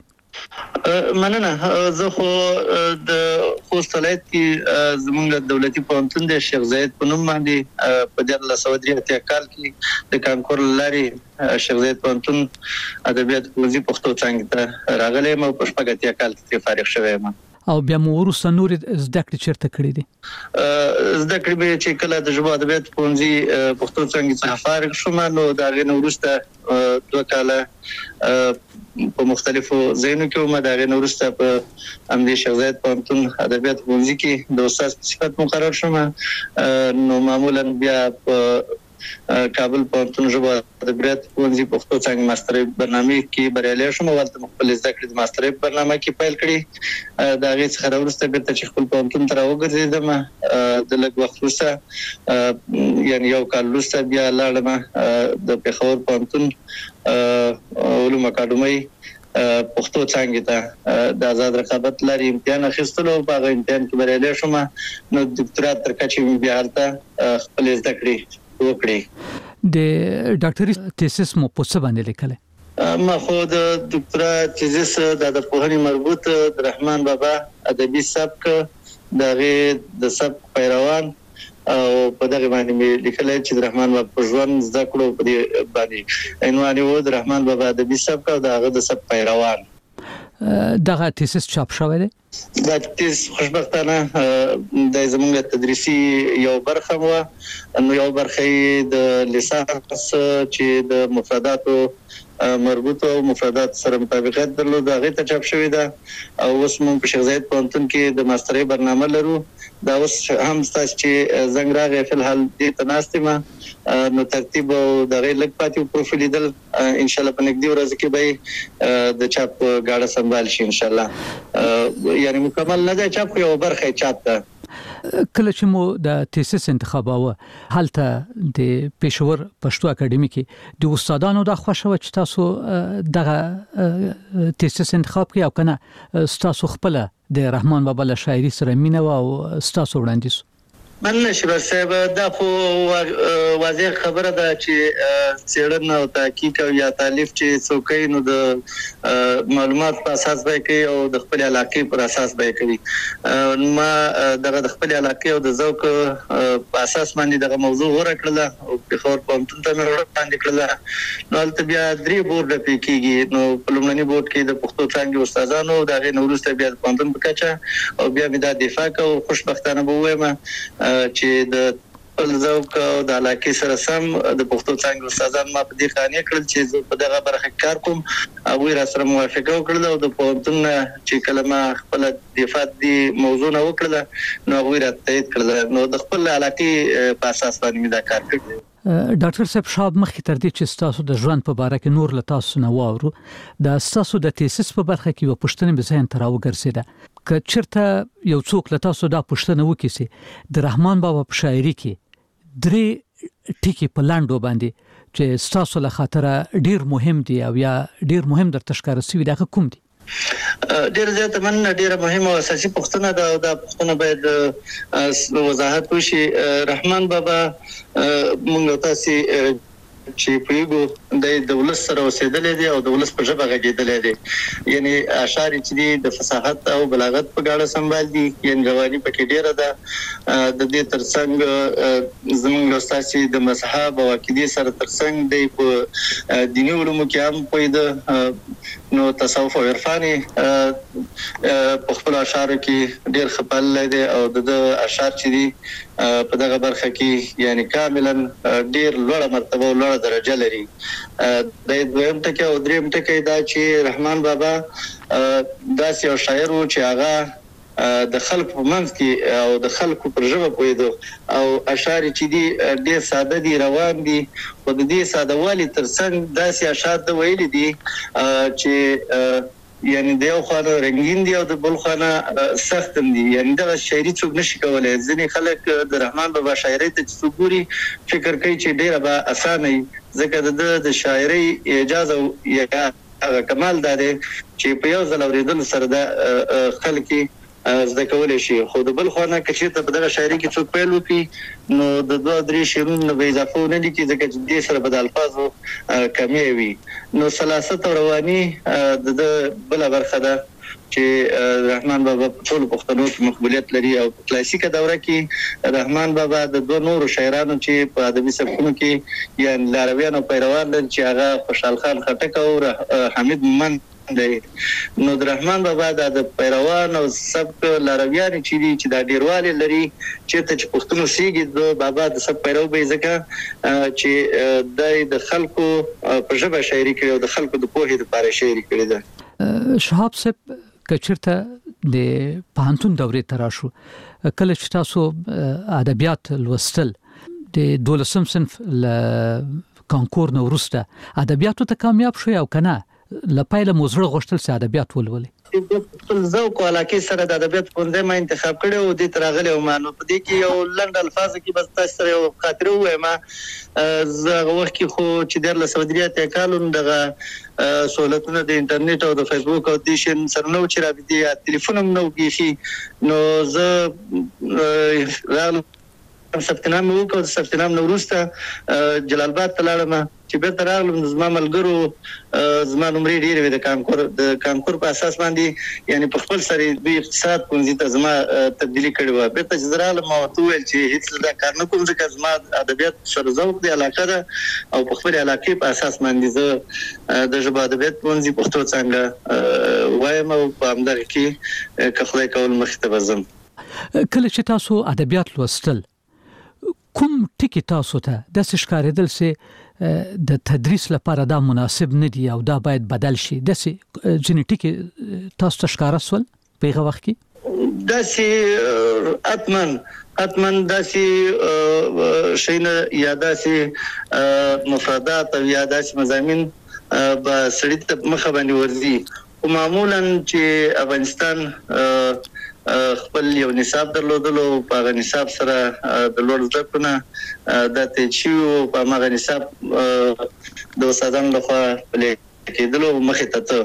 مننه. زه خو د خوست ولایت کې زموږ دولتي پوهنتون د شیخ زاید په نوم باندې په دیار الله سعودي اتیا کال کې د کانکور لاري شیخ زاید پوهنتون ادبیات پوزي پښتو څنګه ته راغلی مو په شپږ اتیا کال کې فارغ شوم. او بیا مو ورسره نور زده کړې چیرته کړې دي؟ زده کړې به چې کله د ژبه ادبیات پوزي پښتو څنګه څخه فارغ شوم نو دا غي نو ورسته دوه کاله په مختلفو ځایونو کې ما دغه نورسته په امدی شیخ زاید پوهنتون ادبیات پوهنځي کې د استاد صفت مقرر شوم. نو معمولا بیا په کابل پوهنتون ژبه ادبیات پوهنځي پښتو څنګه ماستري برنامه کې بریالي شوم. ولته خپل زده کړې د ماستري برنامه کې پیل کړې. دا غي څخه ورسته بیرته چې خپل پوهنتون ته راوګرځیدم د لږ وخت وروسته یعنی یو کال وروسته بیا لاړم د پیښور پوهنتون علوم اکاډمي پښتو څنګه ته د آزاد رقابت لري امتحان اخیستلو په هغه امتحان کې بریالي شوم. نو ډاکټرات تر کچې بیا هلته خپل زده کړې وکړې. د ډاکټري تیسس مو په څه باندې لیکل؟ ما خو د ډاکټرا تیزس د پوهنې مربوط د رحمان بابا ادبي سبک دغه د سبک پیروان او په دغه باندې مې لیکل چې رحمان بابا په ژوند زده کړو په دې باندې عنوان و د رحمان بابا ادبي سبک او دغه د سبک پیروان. دغه تیسس چاپ شوی دی؟ دا تیس خوشبختانه د زموږ تدریسي یو برخه و. نو یو برخه د لیسانس چې د مفرداتو مربوط او مفردات سره مطابقت درلود هغه ته چاپ شوی ده. او اوس موږ په شیخ زاید پوهنتون کې د ماستري برنامه لرو. دا اوس هم تاسو چې زنګ راغی په الحال دې تناستمه نو ترتیب او دغه لګ پاتې پروفایل دل ان شاء الله په نګدي ورځ کې به د چاپ غاړه سنبال شي ان شاء الله. یعنی مکمل نه ده چاپ یو برخه چاپ ده. کله چې مو د تیسس انتخاباوه هلته د پېښور پښتو اکیډمي کې د استادانو د خوښه و چې تاسو دغه تیسس انتخاب کې او کنه تاسو خپل د رحمان بابا له شاعري سره مینه او تاسو وړاندیز؟ مننه شبر صاحب دا خو واضح خبره ده چې څېړنه او تحقیق او یا تالیف چې څوک نو د معلومات په اساس به کوي او د خپل علاقې پر اساس به کوي. ما دغه د خپل علاقې او د ذوق په اساس باندې دغه موضوع غوړه کړله او په خور پوهنتون ته مې وړاندې کړله. نو هلته بیا درې بورډ پې کېږي. نو په لومړني بورډ کې د پښتو څانګې استادانو د هغې نه وروسته بیا د پوهنتون په کچه او بیا مې دا دفاع کوو. خوشبختانه به ووایم چې د خپل ذوق او د علاقې سره سم د پښتو څانګې استادان ما په دې قانع کړل چې زه په دغه برخه کې کار کوم. هغوی را سره موافقه وکړله او د پوهنتون نه چې کله ما خپله دفاع دې موضوع نه وکړله نو هغوی را تایید کړله. نو د خپل علاقې په اساس باندې مې دا کار کړی. ډاکټر صاحب شاب مخکې تر دې چې تاسو د ژوند په باره کې نور له تاسو نه واورو د تاسو د تیسیس په برخه کې یو پوښتنه به ذهن ته راوګرځېده که چېرته یو څوک له تاسو دا پوښتنه وکړي چې د رحمان بابا په شاعري کې درې ټکي په لاندو باندې چې تاسو له خاطره ډیر مهم دي او یا ډیر مهم درته ښکاره شوي دغه کوم دي؟ ډیر زیاته مننه. ډیره مهمه او اساسي پوښتنه ده او دا پوښتنه باید وضاحت وشي. رحمان بابا موږ تاسو چې پیګو د دولت سره اوسېدلې دي او دولت په ژبه غږېدلې دي. یعنی اشعار چې دي د فصاحت او بلاغت په غاړه سمبال دي. یعنی رواني پکې ډیره ده. د دې ترڅنګ زموږ استاد د مذهب او عقیدې سره ترڅنګ دی په دیني علومو کې هم پوهېده. نو تصوف او عرفان په خپل اشعارو کې ډیر خپل دی او د اشعار چې دي په دغه برخه کې یعنی کاملا ډیر لوړه مرتبه او لوړه درجه لري. د دویم ټکی او دریم ټکی دا چې رحمان بابا داسې یو شاعر و چې هغه د خلکو په منځ کې او د خلکو پر ژبه پوهېده او اشعار چې دي ډیر ساده دي، روان دي. خو د دې ساده والي ترڅنګ داسې اشعار د ویلي دي چې یعنی د یو خانه رنگین دی او د بل خانه سخت دی. یعنی دا شاعري څوک نشي کولای. ځینې خلک د رحمان بابا شاعري ته چې ګوري فکر کوي چې ډیره به اسانه وي ځکه د د شاعري اعجاز او یا کمال دا دی چې په یو ځل اورېدل سره د خلک زده کولی شي. خو د بل خانه که چېرته په دغه شاعري کې څوک پیل وکړي نو د دوه درې شعرونو به اضافه ونه لیکي ځکه چې دې سره به د الفاظو کمی وي. نو سلاست او رواني د بله برخه ده چې رحمان بابا په ټولو پښتنو کې مقبولیت لري او په کلاسیکه دوره کې رحمان بابا د دوه نورو شاعرانو چې په ادبي سبکونو کې یعنې لارویان او پیروان لري چې هغه خوشحال خان خټک او حمید مومند دی. نو د رحمان بابا د پیروان او سبک لارویان چې دي چې دا ډیروالی لري چېرته چې پښتون اوسېږي د بابا د سبک پیرو به یې ځکه چې دی د خلکو په ژبه شاعري کړې او د خلکو د پوهې دپاره شاعري کړې ده. شهاب صاحب که چېرته د پوهنتون دورې ته راشو کله چې تاسو ادبیات لوستل د دولسم صنف له کانکور نه وروسته ادبیاتو ته کامیاب شوی او که نه له پیله مو زړه غوښتل چې ادبیات ولولئ؟ خپل ذوق او علاقې سره د ادبیات پوهنځی ما انتخاب کړی او دې ته راغلی وم. نو په دې کې یو لنډ الفاظو کې بس تاسو سره یو خاطره ووایم. زه هغه وخت کې خو چې دیارلس سوه درې اتیا کال وم دغه سهولتونه د انټرنیټ او د فیسبوک او دې شیانو سره نه و چې رابطې یا تلیفون هم نه و بیخي. نو زه راغلم ثبت نام مې وکړ. د ثبت نام نه وروسته جلال آباد ته لاړم. چې بیرته راغلم زما ملګرو زما نمرې ډېرې وې د کانکور د کانکور په اساس باندې یعنی په خپل سر دوی اقتصاد پوهنځي ته زما تبدیلي کړې وه. بیرته چې زه راغلم ما ورته وویل چې هېڅ دا کار نه کوم ځکه زما ادبیات سره ذوق دی، علاقه ده او په خپلې علاقې په اساس باندې زه د ژبو ادبیات پوهنځي پښتو څانګه وایم او په همدغه کې که خدای کول مخې ته به ځم. کله چې تاسو ادبیات لوستل کوم ټکي تاسو ته داسې ښکارېدل چې د تدریس لپاره دا مناسب نه دي او دا باید بدل شي؟ داسې ځینې ټکي تاسو ته ښکاره شول په هغه وخت کې؟ داسې حتمن حتمن داسې شیونه یا داسې مفردات او یا داسې مضامین به سړي ته مخه باندې ورځي. خو معمولا چې افغانستان خپل یو نصاب درلودلو په هغه نصاب سره د لوړ زده کړو نه دا تېر شوي وو په هماغه نصاب د استادانو لخوا پلې کېدلو مخې ته ته.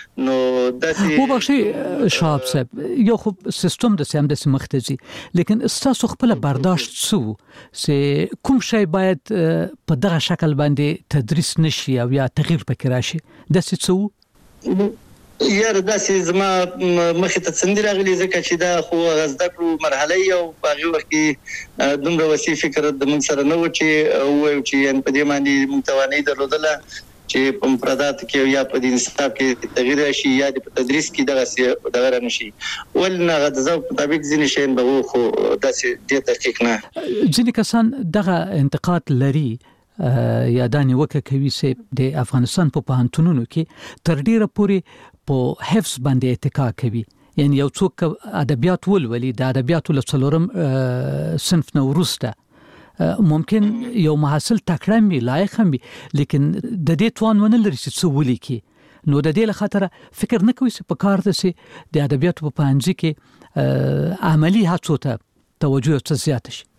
نو داسې هو بخشي شاب صاحب یو خو سیستم د سم د مختزي لیکن استاسو خپل برداشت سو سه کوم شی باید په دغه شکل باندې تدریس نشي او یا تغییر پکې راشي د څه سو یار داسې زما مخې ته څنګه راغلي ځکه چې دا خو غزده کړو مرحله یو باغي وخت کې دومره وسی فکر د من سره نه و چې وایو چې ان په دې باندې متواني درلودله چې په مفردات کې یا په دین صاحب کې تغییر شي یا په تدریس کې دغه دغه نشي ولنه غزه په مطابق ځینې شین به خو داسې د تحقیق نه ځینې کسان دغه انتقاد لري یا دانی وکه کوي چې د افغانستان په پوهنتونونو کې تر ډیره پورې په حفظ باندې اتکا کوي یعنی یو څوک ادبیات ولولي د ادبیاتو له څلورم صنف نه ورسته ممکن یو محصل تکړه وي لایق هم وي لیکن د دې توان ونه لري چې څه ولیکي نو د دې له خاطر فکر نه کوي چې په کار ده چې د ادبیاتو په پوهنځي کې عملی هڅو ته توجه څه زیات شي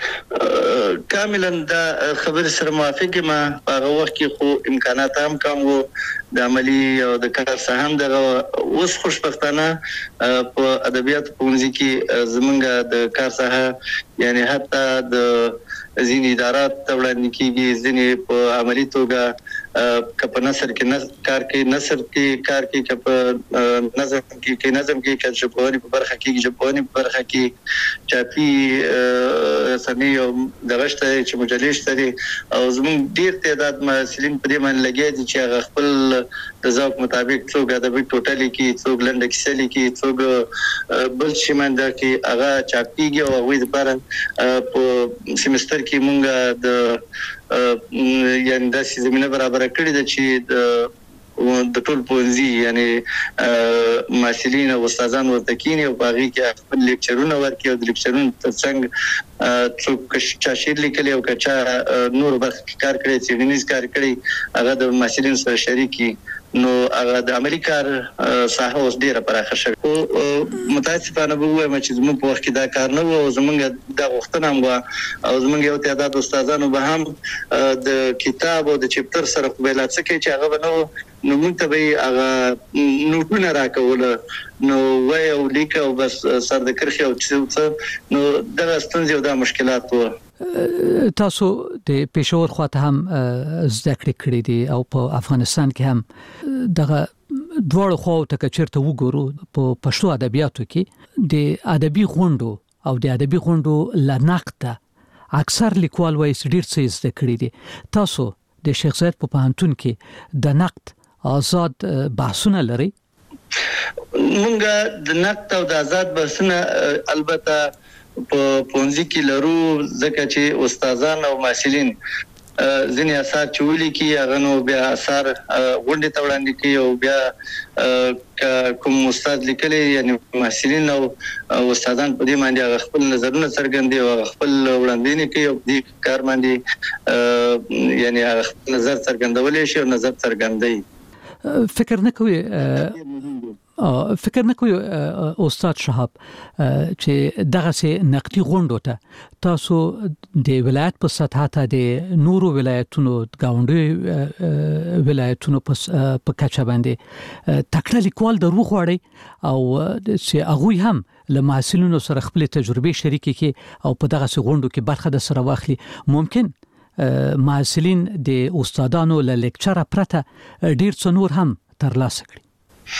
کاملا دا خبر سره موافق ما هغه وخت کې خو امکانات هم کم وو د عملی او د کار څخه هم دغه اوس خوشبختانه په ادبیات پونځي کې زمونږ د کار څخه یعنی حتی د ځینې ادارات وړاندې کیږي ځینې په عملی توګه کپ نثر کې کار کې نثر کې کار کې کپ نظم کې کې نظم کې کې ژبونی په برخه کې ژبونی په برخه کې چاپی سنی او دغشته چې مجلې شته او زموږ ډیر تعداد مسلمان په دې باندې لګي دي چې خپل د ذوق مطابق څوک ادبي ټوټالي کې څوک لنډ کیسې کې څوک بل شي منده کې هغه چاپیږي او وې لپاره په سیمستر کې مونږه د یعنی د زمينه برابر کړی د چې د د ټول پونځي یعنی مسلمان او استادان ورته کینی او باغی کې خپل لیکچرونه ورکړي او د لیکچرونو ترڅنګ څوک چې شیر لیکلی او چې نور برخه کار کوي چې غنیز کار کوي هغه د مسلمان سره شریکي نو هغه د امریکار ساحه اوس ډیره پراخه شوه او متاسفانه به وایم چې زموږ په وخت کې دا کار نه و او زموږ د غوښتنه هم او زموږ یو تعداد استادانو به هم د کتاب او د چپټر سره قبیلات څخه چې هغه نو نو موږ ته به هغه نوټونه راکول نو وای او لیک او بس سر د کرخي او څه نو دا ستونزې او دا مشکلات وو تاسو د پېښور خواته هم زده کړې کړې دي او په افغانستان کې هم دغه دواړو خواو ته چیرته وګورو په پښتو ادبیاتو کې د ادبي غونډو او د ادبي غونډو لنقد اکثر لیکوال وایي چې ډیر څه زده کړې دي تاسو د شیخ زاید په پوهنتون کې د نقد آزاد بحثونه لري مونږ د نقد او د آزاد بحثونه البته په پونځي کې لرو ځکه چې استادان او مسلمان ځینې اثار چې ولیکي هغه نو بیا اثار غونډې ته وړاندې کوي او بیا کوم استاد لیکلي یعنی مسلمان او استادان په دې باندې خپل نظرونه څرګندوي او خپل وړاندې کوي او دې کار باندې یعنی خپل نظر څرګندول شي او نظر څرګندوي فکر نه کوي فکر نه کوي استاد شهاب چې دغه سي نقدي غونډو ته تاسو د ولایت په سطح ته د نورو ولایتونو گاونډي ولایتونو په کچه باندې تکړه لیکوال درو غواړي او چې هغه هم له محصلینو سره خپل تجربه شریکي کوي او په دغه سي غونډو کې برخه د سره واخلي ممکن محصلین د استادانو له لیکچر پرته ډیر څه نور هم ترلاسه کړي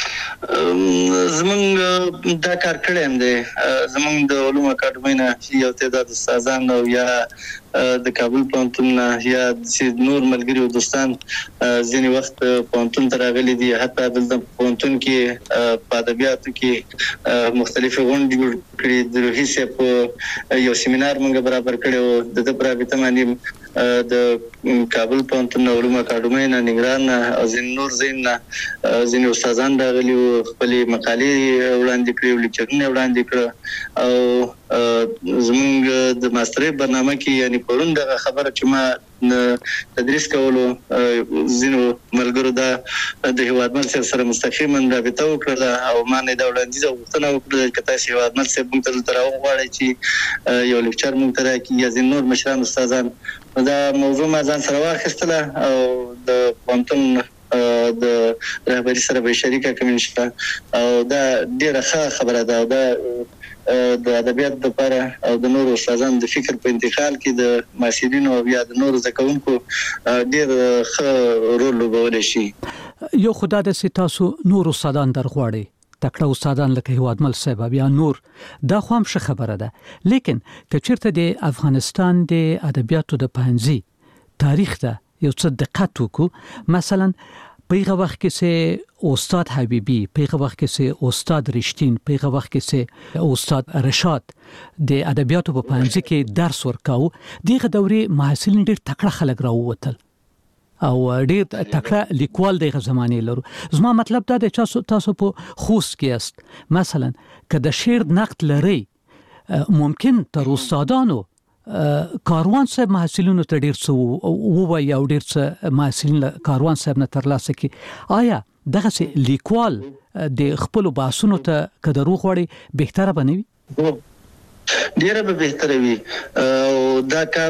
زمونږ دا کار کړی هم دی زمونږ د علوم اکاډمۍ نه یو تعداد استادان او یا د کابل پوهنتون نه یا نور ملګري او دوستان ځینې وخت پوهنتون ته راغلي دي حتی دلته پوهنتون کې په ادبیاتو کې مختلفې غونډې جوړ کړي د روحي صاحب یو سیمینار موږ برابر کړی او د ده په رابطه باندې د کابل پوهنتون علوم اکاډمۍ نه نګران او ځینې نور ځینې ځینې استادان راغلي او خپلې مقالې وړاندې کړې او لیکچرونه وړاندې کړه او زموږ د ماسترۍ برنامه کې یعنی پرون دغه خبره چې ما تدریس کولو زینو ملګرو دا د هیوادمل سره مستقیما رابطه وکړه او ما نه دا وړاندیز غوښتنه وکړه چې تاسو هیوادمل سره موږ ته تر غواړي چې یو لیکچر موږ ته راکړي یا زین نور مشران استادان دا موضوع ما ځان سره واخیستله او د پوهنتون د رهبری سره به شریکه کوم انشاء او دا ډیره ښه خبره ده او دا د ادبیات لپاره او د نورو استادانو د فکر په انتقال کې د محصلینو او یا د نورو زکونکو ډیر ښه رول لوبولی شي. یو خدای د تاسو نور استادان درغواړي تکړه استادان لکه هیوادمل صاحب یا نور دا خو هم ښه خبره ده، لیکن که چیرته د افغانستان د ادبیاتو د پنځي تاریخ ته یو څه دقت وکړو، مثلا پیغه وخت کې سه استاد حبیبی، پیغه وخت کې سه استاد رشتین، پیغه وخت کې سه استاد رشاد د ادبیاتو په پنځه کې درس ورکاو، دغه دورې محصلین ډېر تکړه خلک راووتل او ډېر تکړه لیکوال دغه زمانه لرو. زما مطلب دا دی چې تاسو په خوست کې است، مثلا که د شعر نقد لري ممکن تر استادانو کاروان صاحب محصلینو ته ډیر څه ووایي او ډیر څه محصلین کاروان صاحب نه ترلاسه کړي. آیا دغه لیکوال د خپل باسونو ته کدرو غوړي بهتره بنوي؟ ډیره به بهتره وي او دا کار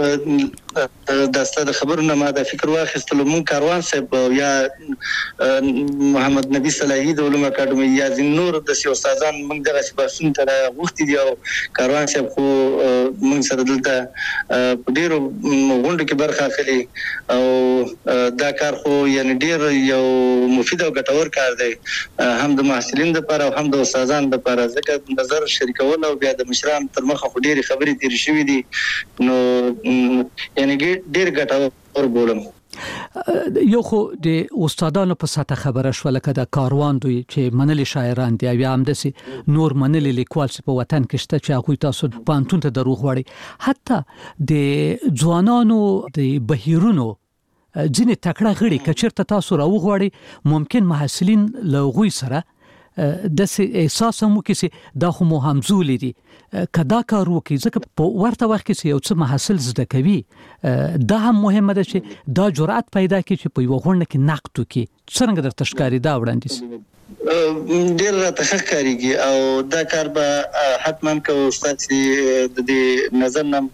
د ستاسو خبرونه ما د فکر واخیستلو. مون کاروان صاحب یا محمد نبی صلاحی د علوم اکاډمي یا نور د سیاسي استادان موږ دغه سپاسون ته غوښتي دي او کاروان صاحب خو موږ سره دلته په ډیرو غونډو کې برخه اخلي او دا کار خو یعنی ډیر یو مفید او ګټور کار دی هم د محصلین لپاره او هم د استادانو لپاره، ځکه نظر شریکول او بیا د مشران تر مخه خو ډیره خبرې تیر شوې دي نو یعنی ډیر ګټور بولم. یو خو د استادانو په ساته خبره شو لکه د کاروان دوی چې منلي شاعران دي او هم دسي نور منلي لیکوال په وطن کې شته چې هغه تاسو پانتون ته دروغ وړي. حتی د ځوانانو د بهیرونو ځینې تکړه غړي کچرته تاسو راوغواړي ممکن محصلین لغوي سره د احساس مو کې دا خو مو همزولې دي کدا کار وکي، ځکه په ورته وخت کې یو څه محصل زده کوي دا هم مهمه ده چې دا جرأت پیدا کړي چې په یو غونډه کې نقد وکړي. څنګه درته ښکاري دا وړاندیز؟ ډیر راته ښکاریږي او دا کار به حتما کوو. استاد چې د دې نظر نم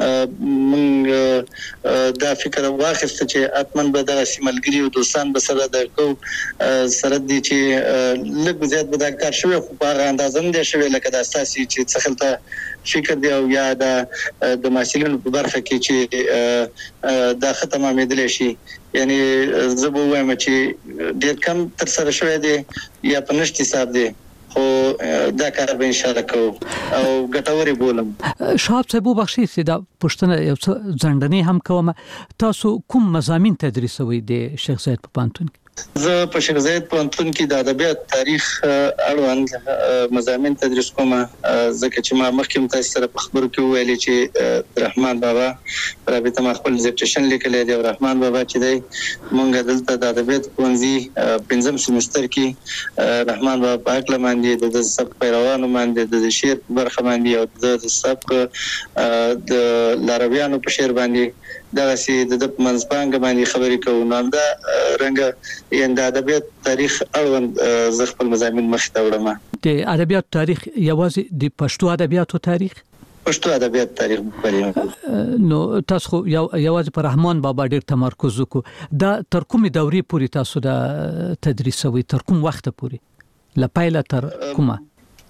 موږ دا فکر واخیسته چې حتما به د سیملګری او دوستان به سره د کو سره دي چې لږ زیات به دا کار شوی خو په اندازه نه شوی لکه د اساسي چې څخلته فکر دی او یا د د محصلینو په برخه کې چې دا ختمه مېدل شي. یعنی زه به وایم چې ډیر کم تر سره شوی دی یا په نشتی حساب دی خو دا کار به ان شاء الله کوو او ګټوري بولم. شاب صاحب بخشي چې دا پښتنه یو څه ځندنې هم کوم، تاسو کوم مضامین تدریسوي د شیخ زاید په پانتون کې؟ زه په شیخ زاید پوهنتون کې د ادبیات تاریخ اړوند مضامین تدریس کوم، ځکه چې ما مخکې تاسو سره په خبرو کې ویلي چې رحمان بابا رابطه ما خپل ډیزرټیشن لیکلی دی او رحمان بابا چې دی مونږ دلته د ادبیات پوهنځي پنځم سمستر کې رحمان بابا په هکله باندې د سبک پیروانو باندې د شعر په برخه باندې او د سبک د لارویانو په شعر باندې دغه سي د منځپانګه باندې خبرې کوو. نو دا رنګ یعنی د ادبیات تاریخ اړوند زه خپل مضامین مخې ته وړم. د ادبیات تاریخ یوازې د پښتو ادبیاتو تاریخ پښتو ادبیات تاریخ پرې نو تاسو خو یوازې پر رحمان بابا ډیر تمرکز وکړو. دا تر کومې دورې پورې تاسو د تدریسوي؟ تر کوم وخت پورې؟ لپاره تر کومه؟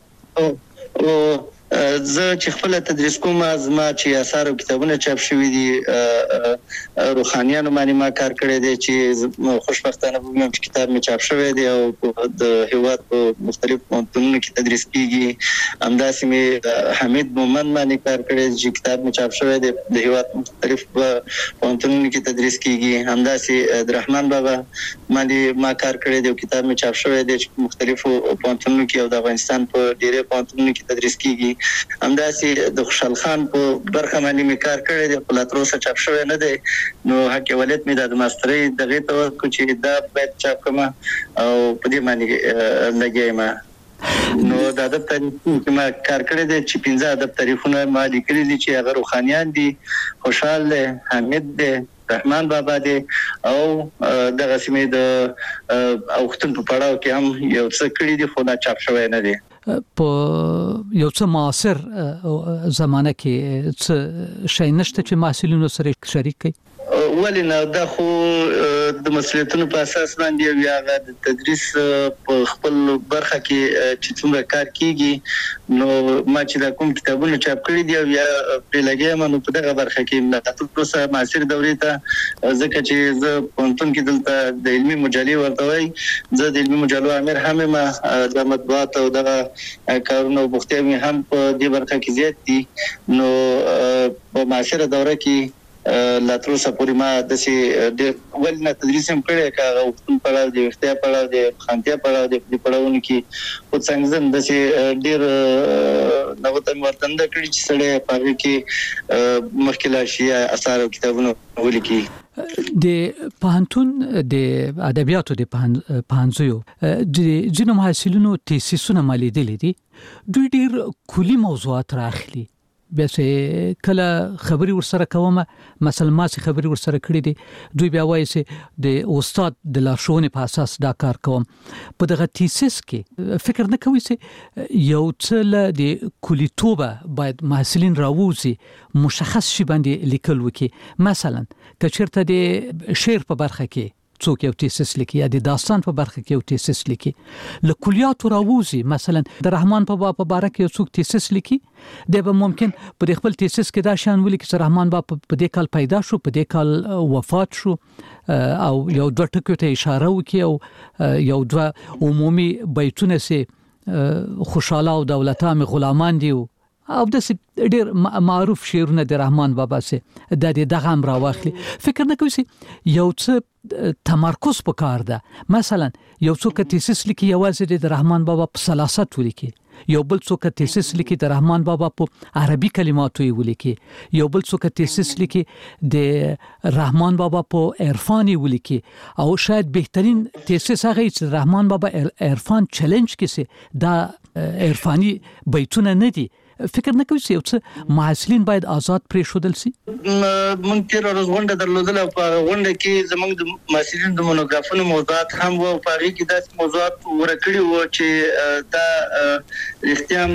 او زه چې خپل تدریس کوم زما چې آثار او کتابونه چاپ شوي دي روحانيانو باندې ما کار کړی دی چې خوشبختانه وګورم چې کتاب می چاپ شوی دی او د هیواد په مختلف پوهنتونونو کې تدریس کیږي. همداسې می حمید مومن باندې کار کړی چې کتاب می چاپ شوی دی د هیواد مختلف پوهنتونونو کې تدریس کیږي. همداسې د رحمان بابا باندې ما کار کړی دی او کتاب می چاپ شوی دی چې مختلفو پوهنتونونو کې او د افغانستان په ډیره پوهنتونونو کې تدریس کیږي. همداسې د خوشحال خان په برخه باندې می کار کړی دی خو لا تر اوسه چاپ شوی نه دی. نو حق ولایت می د ماسترۍ دغه توقع چې دا باید چاپ کما او په دې باندې لګیم. نو د ادب تاریخ کې ما کار کړی دی چې پنځه ادب تاریخونه ما لیکلي دي چې هغه روحانيان دي، خوشحال دی، حمید دی، رحمان بابا دی او دغه سیمه د اوختن په پړاو کې هم یو څه کړی دي خو دا چاپ شوی نه دی. په یو څه معاصر زمانه کې څه شي نشته چې محصلینو سره شریک کړي؟ ولې نه دا خو د مسؤلیتونو په اساس باندې یا د تدریس په خپل برخه کې چې څومره کار کیږي نو ما چې دا کوم کتابونه چاپ کړی دي یا په لګیا منو په دغه برخه کې نه تاسو سره معاصر دورې ته ځکه چې زه پونتون کې دلته د علمي مجلې ورته وای زه د علمي مجلو امیر هم ما د مطبوعات او دغه کارونه وبختي هم په دې برخه کې زیات دي نو په معاصره دوره کې لا تر اوسه پورې ما د سي د ولنه تدریس هم کړی کاغه وختون پړاو دی وختیا پړاو دی خانتیا پړاو دی په پړاوونه کې او څنګه زم د سي ډیر نوته ورتنده کړی چې سړی په کې مشکل شي اثر کتابونه ولیکي د پوهنتون د ادبیاتو د پوهنځیو د جنو محصلینو تیسیسونه مالیدلې دي دوی ډیر کلی موضوعات راخلي بیا چې کله خبري ورسره کومه مثلا ما څه خبري ورسره کړې دي دوی بیا وایي چې د استاد د لارښوونې په اساس دا کار کوم په دغه تیسیس کې فکر نه کوي چې یو څه د کلیتوبه باید محصلین راووزي مشخص شي باندې لیکل وکي مثلا کچرته د شعر په برخه کې څوک یو تیسیس لیکي یا د داستان په برخه کې یو تیسیس لیکي له کلیاتو راووزي مثلا د رحمان په باب په باره کې یو څوک تیسیس لیکي د به ممکن په خپل تیسیس کې دا شان ولیکي چې رحمان باب په دې کال پیدا شو په دې کال وفات شو او یو دوه ټکو ته اشاره وکي او یو دوه عمومي بیتونه سي خوشاله او دولتام غلامان دي او د ډیر معروف شعرونه د رحمان بابا سي د دغه هم راوخلي فکر نه کوي یو څه تمرکز پکار ده مثلا یو څوک تیسیس لیکي یوازې د رحمان بابا په سلاست ولیکي یو بل څوک تیسیس لیکي د رحمان بابا په عربي کلماتو ولیکي یو بل څوک تیسیس لیکي د رحمان بابا په عرفاني ولیکي او شاید بهترین تیسیس هغه چې رحمان بابا عرفان چیلنج کیسه دا عرفاني بیتونه نه دي فکر نه کوي چې محصلین باید آزاد پرې شودل سي مونږ تیر ورځ غونډه درلودله په غونډه کې زمونږ د محصلین د مونوګرافونو موضوعات هم وو په هغه کې داسې موضوعات ورکړي وو چې دا اختیام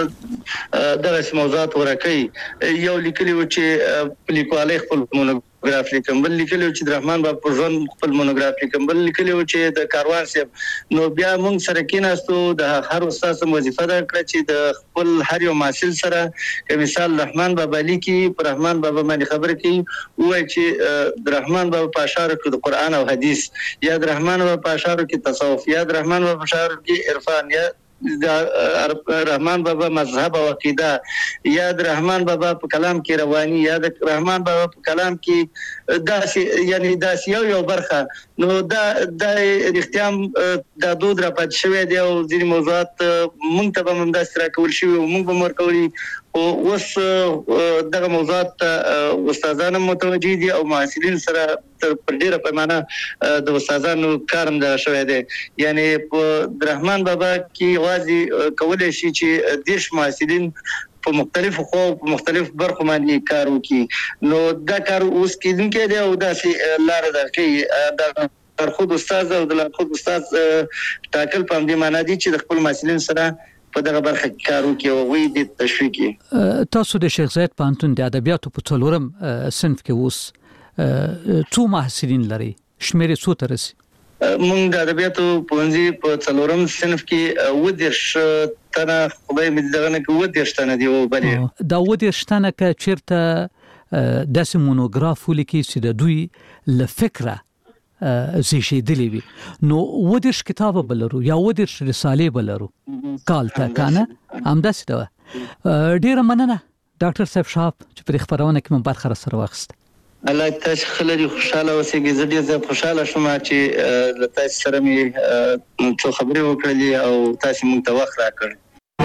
دغه موضوعات ورکړي یو لیکلي و چې په لیکوالۍ خپل مونوګراف لیکم بل لیکلي چې د رحمان باب پر ژوند خپل مونوګراف لیکم بل لیکلي چې د کاروان صاحب نو بیا مونږ سره کېناستو د هر استاد وظیفه ده کړ چې د خپل هر یو محصل سره که مثال رحمان بابا لیکي پر رحمان بابا باندې خبرې کوي وایي چې د رحمان بابا په اشعارو کې د قران او حدیث یا د رحمان بابا په اشعارو کې تصوف یا د رحمان بابا په اشعارو کې عرفان یا د رحمان بابا مذهب او عقیده یا د رحمان بابا په کلام کې رواني یا د رحمان بابا په کلام کې داسې یعنی داسې یو یو برخه نو دا د اختیام د دود را پات شوی دی او ځینې موضوعات مونږ ته به هم داسې راکول شوي او مونږ به هم ورکولي او اوس دغه موضوعات استادان متوجه دي او محصلین سره پر ډیره پیمانه د استادانو کار هم دغه شوی دی یعنی په رحمان بابا کې واځي کولای شي چې دیش محصلین په مختلفو خو په مختلفو برخو باندې کار وکړي نو دا کار اوس کېدونکی دی او داسې لار ده کې د لارښود استاد او د لارښود استاد ټاکل په همدې معنا دي چې د خپل محصلین سره په دغه برخه کې کار وکړي او وی د تشویق تاسو د شیخ زاید پوهنتون د ادبیاتو په څلورم صنف کې اوس څو محصلین لري شمیرې څو ته رسي مونږ د ادبیاتو پوهنځي په څلورم صنف کې و دیرش تنه خدای مې دغه نه کې و دیرش تنه دی او بلې دا و دیرش تنه که چیرته داسې مونوګراف ولیکي چې د دوی له فکره زیږیدلی وي نو و دیرش کتاب بلرو یا و دیرش رسالې بلرو کال ته کنه همداسې ده ډیره مننه ډاکټر صاحب شاب چې په خبرونه کې مون برخه سره واخیسته الله تاسو خلری خوشاله اوسئ زه ډیر زیات خوشاله شوم چې له تاسو سره مې څو خبرې وکړلې او تاسو مونږ ته وخت راکړ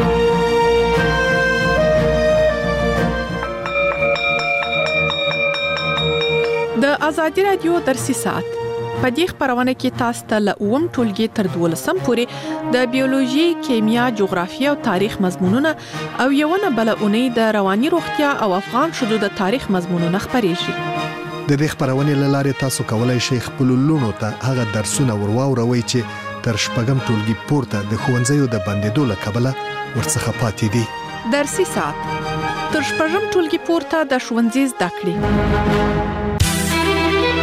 د ازادي رادیو درسي سات په دې خبرونه کې تاسو ته له اوم ټولګي تر دولسم پورې د بیولوژي، کیمیا، جغرافیه او تاریخ مضمونونه او یوونه بل اونۍ د رواني روغتیا او افغان شذو د تاریخ مضمونونه خبرېږي. د دې خبرونې لاره تاسو کولای شئ خپل لونو ته هغه درسونه ورواوروي چې تر شپږم ټولګي پورته د ښوونځیو د بندیدو له کبله ورڅخه پاتې دي. درسي سات تر شپږم ټولګي پورته د ښوونځي زده کړې.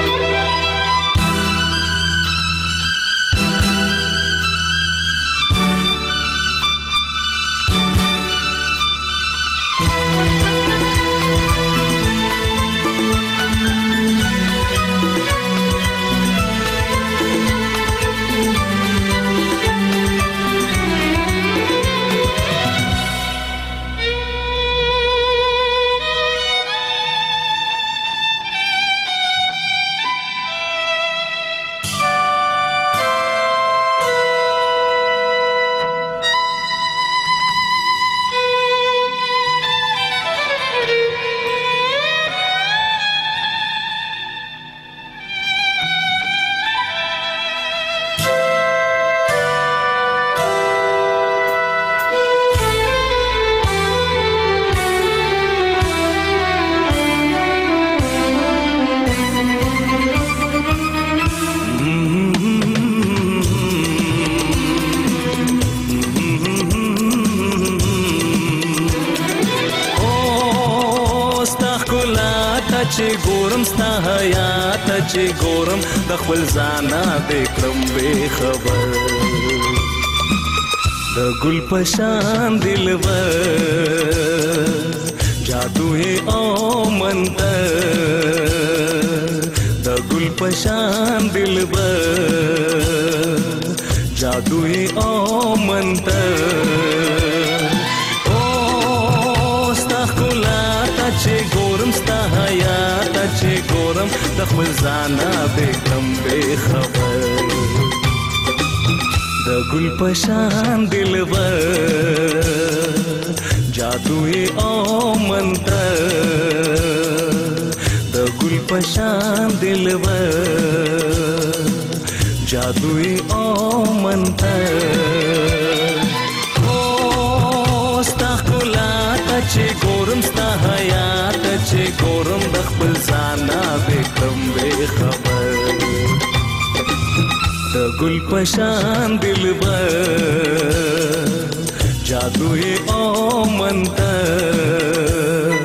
چې ګورم ستا حیات چې ګورم د خپل ځانا د کرم به خبر د ګل پشان دلبر جادو ہے او منتر د ګل پشان دلبر جادو ہے او منتر او ستا ښکلا ته چې ګورم ستا حیات ته چې ګورم د خپل ځانا به کړم بې خبر د ګل پشان دلبر جادو او منتر د ګل پشان دلبر جادو او منتر او ستا ښکلا ته چې ګورم ستا حیات ته چې ګورم د خپل ځانا به کړم بې خبر د ګل پشان دلبر جادو او منتر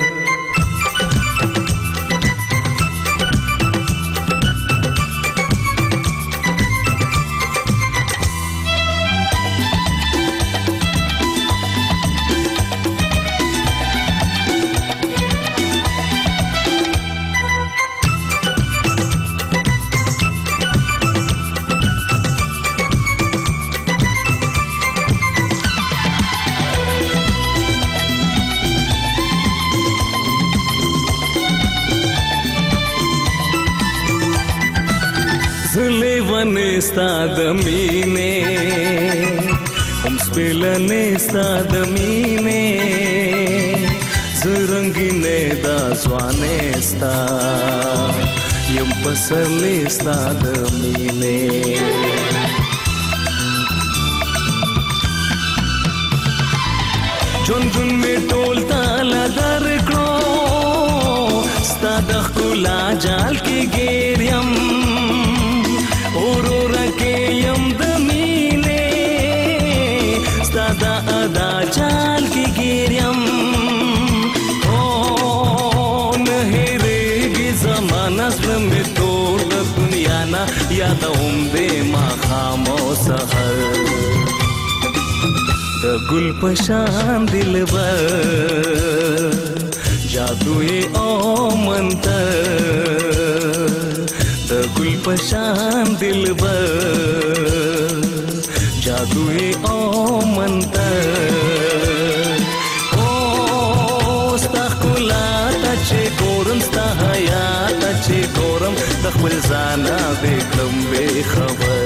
ستا د مینې هم سپلنې ستا د مینې زرنګینې دا ځوانې ستا یم پسرلې ستا د مینې جون جون مې ټول تاله درکړو ستا د ښکلا جال کې ګیر یم اورورا کې یم د مینې ستا د ادا چال کې ګیر یم او نه هېرېږي زمانه زړه مې تور د دنیا نه یادوم دې ماښام او سحر د ګل پشان دلبر جادو او منتر د ګل پشان دلبر جادو او منتر او ستا ښکلا ته چې ګورم ستا حیات ته چې ګورم د خپل ځانا بې کړم بې خبر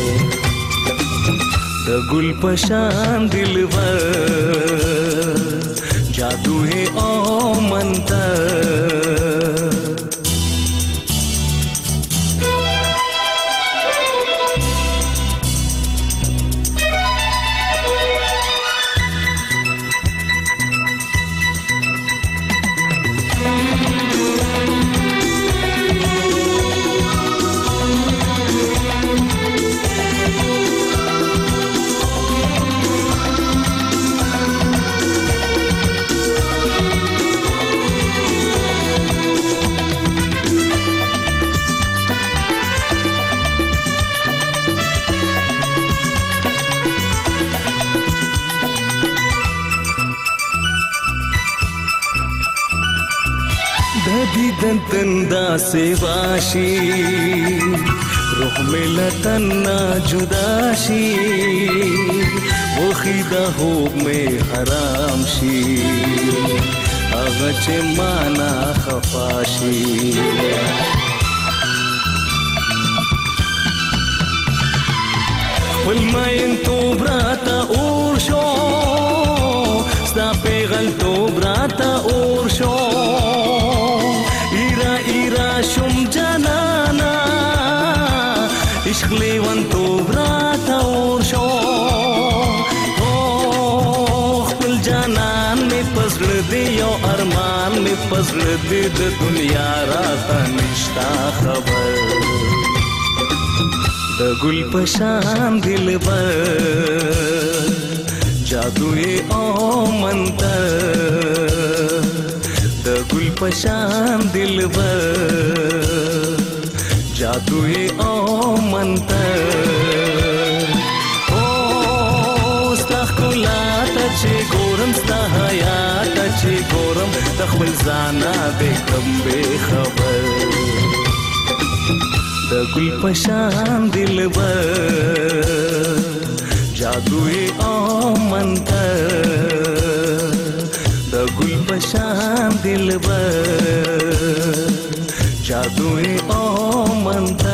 د ګل پشان دلبر جادو او منتر دندا سیواشی روح میں لتنا جداشی وخی دا خوب میں حرام شی اغچ مانا خفاشی والماین تو براتا اور شو ستا پیغل تو براتا اور شو شم جانانا عشق لیوان تو براتا اور شو خپل جانان میں پزړ دی یو ارمان میں پزړ دی د دنیا راته نشتا خبر د ګل پشان دلبر جادو او منتر د ګل پشان دلبر جادوی او منتر او استخلا ته چې ګورم ستا حیات چې ګورم تخبل زانا به کم به خبر د ګل پشان دلبر جادوی او منتر د ګل پشان دلبر جادوی او منتر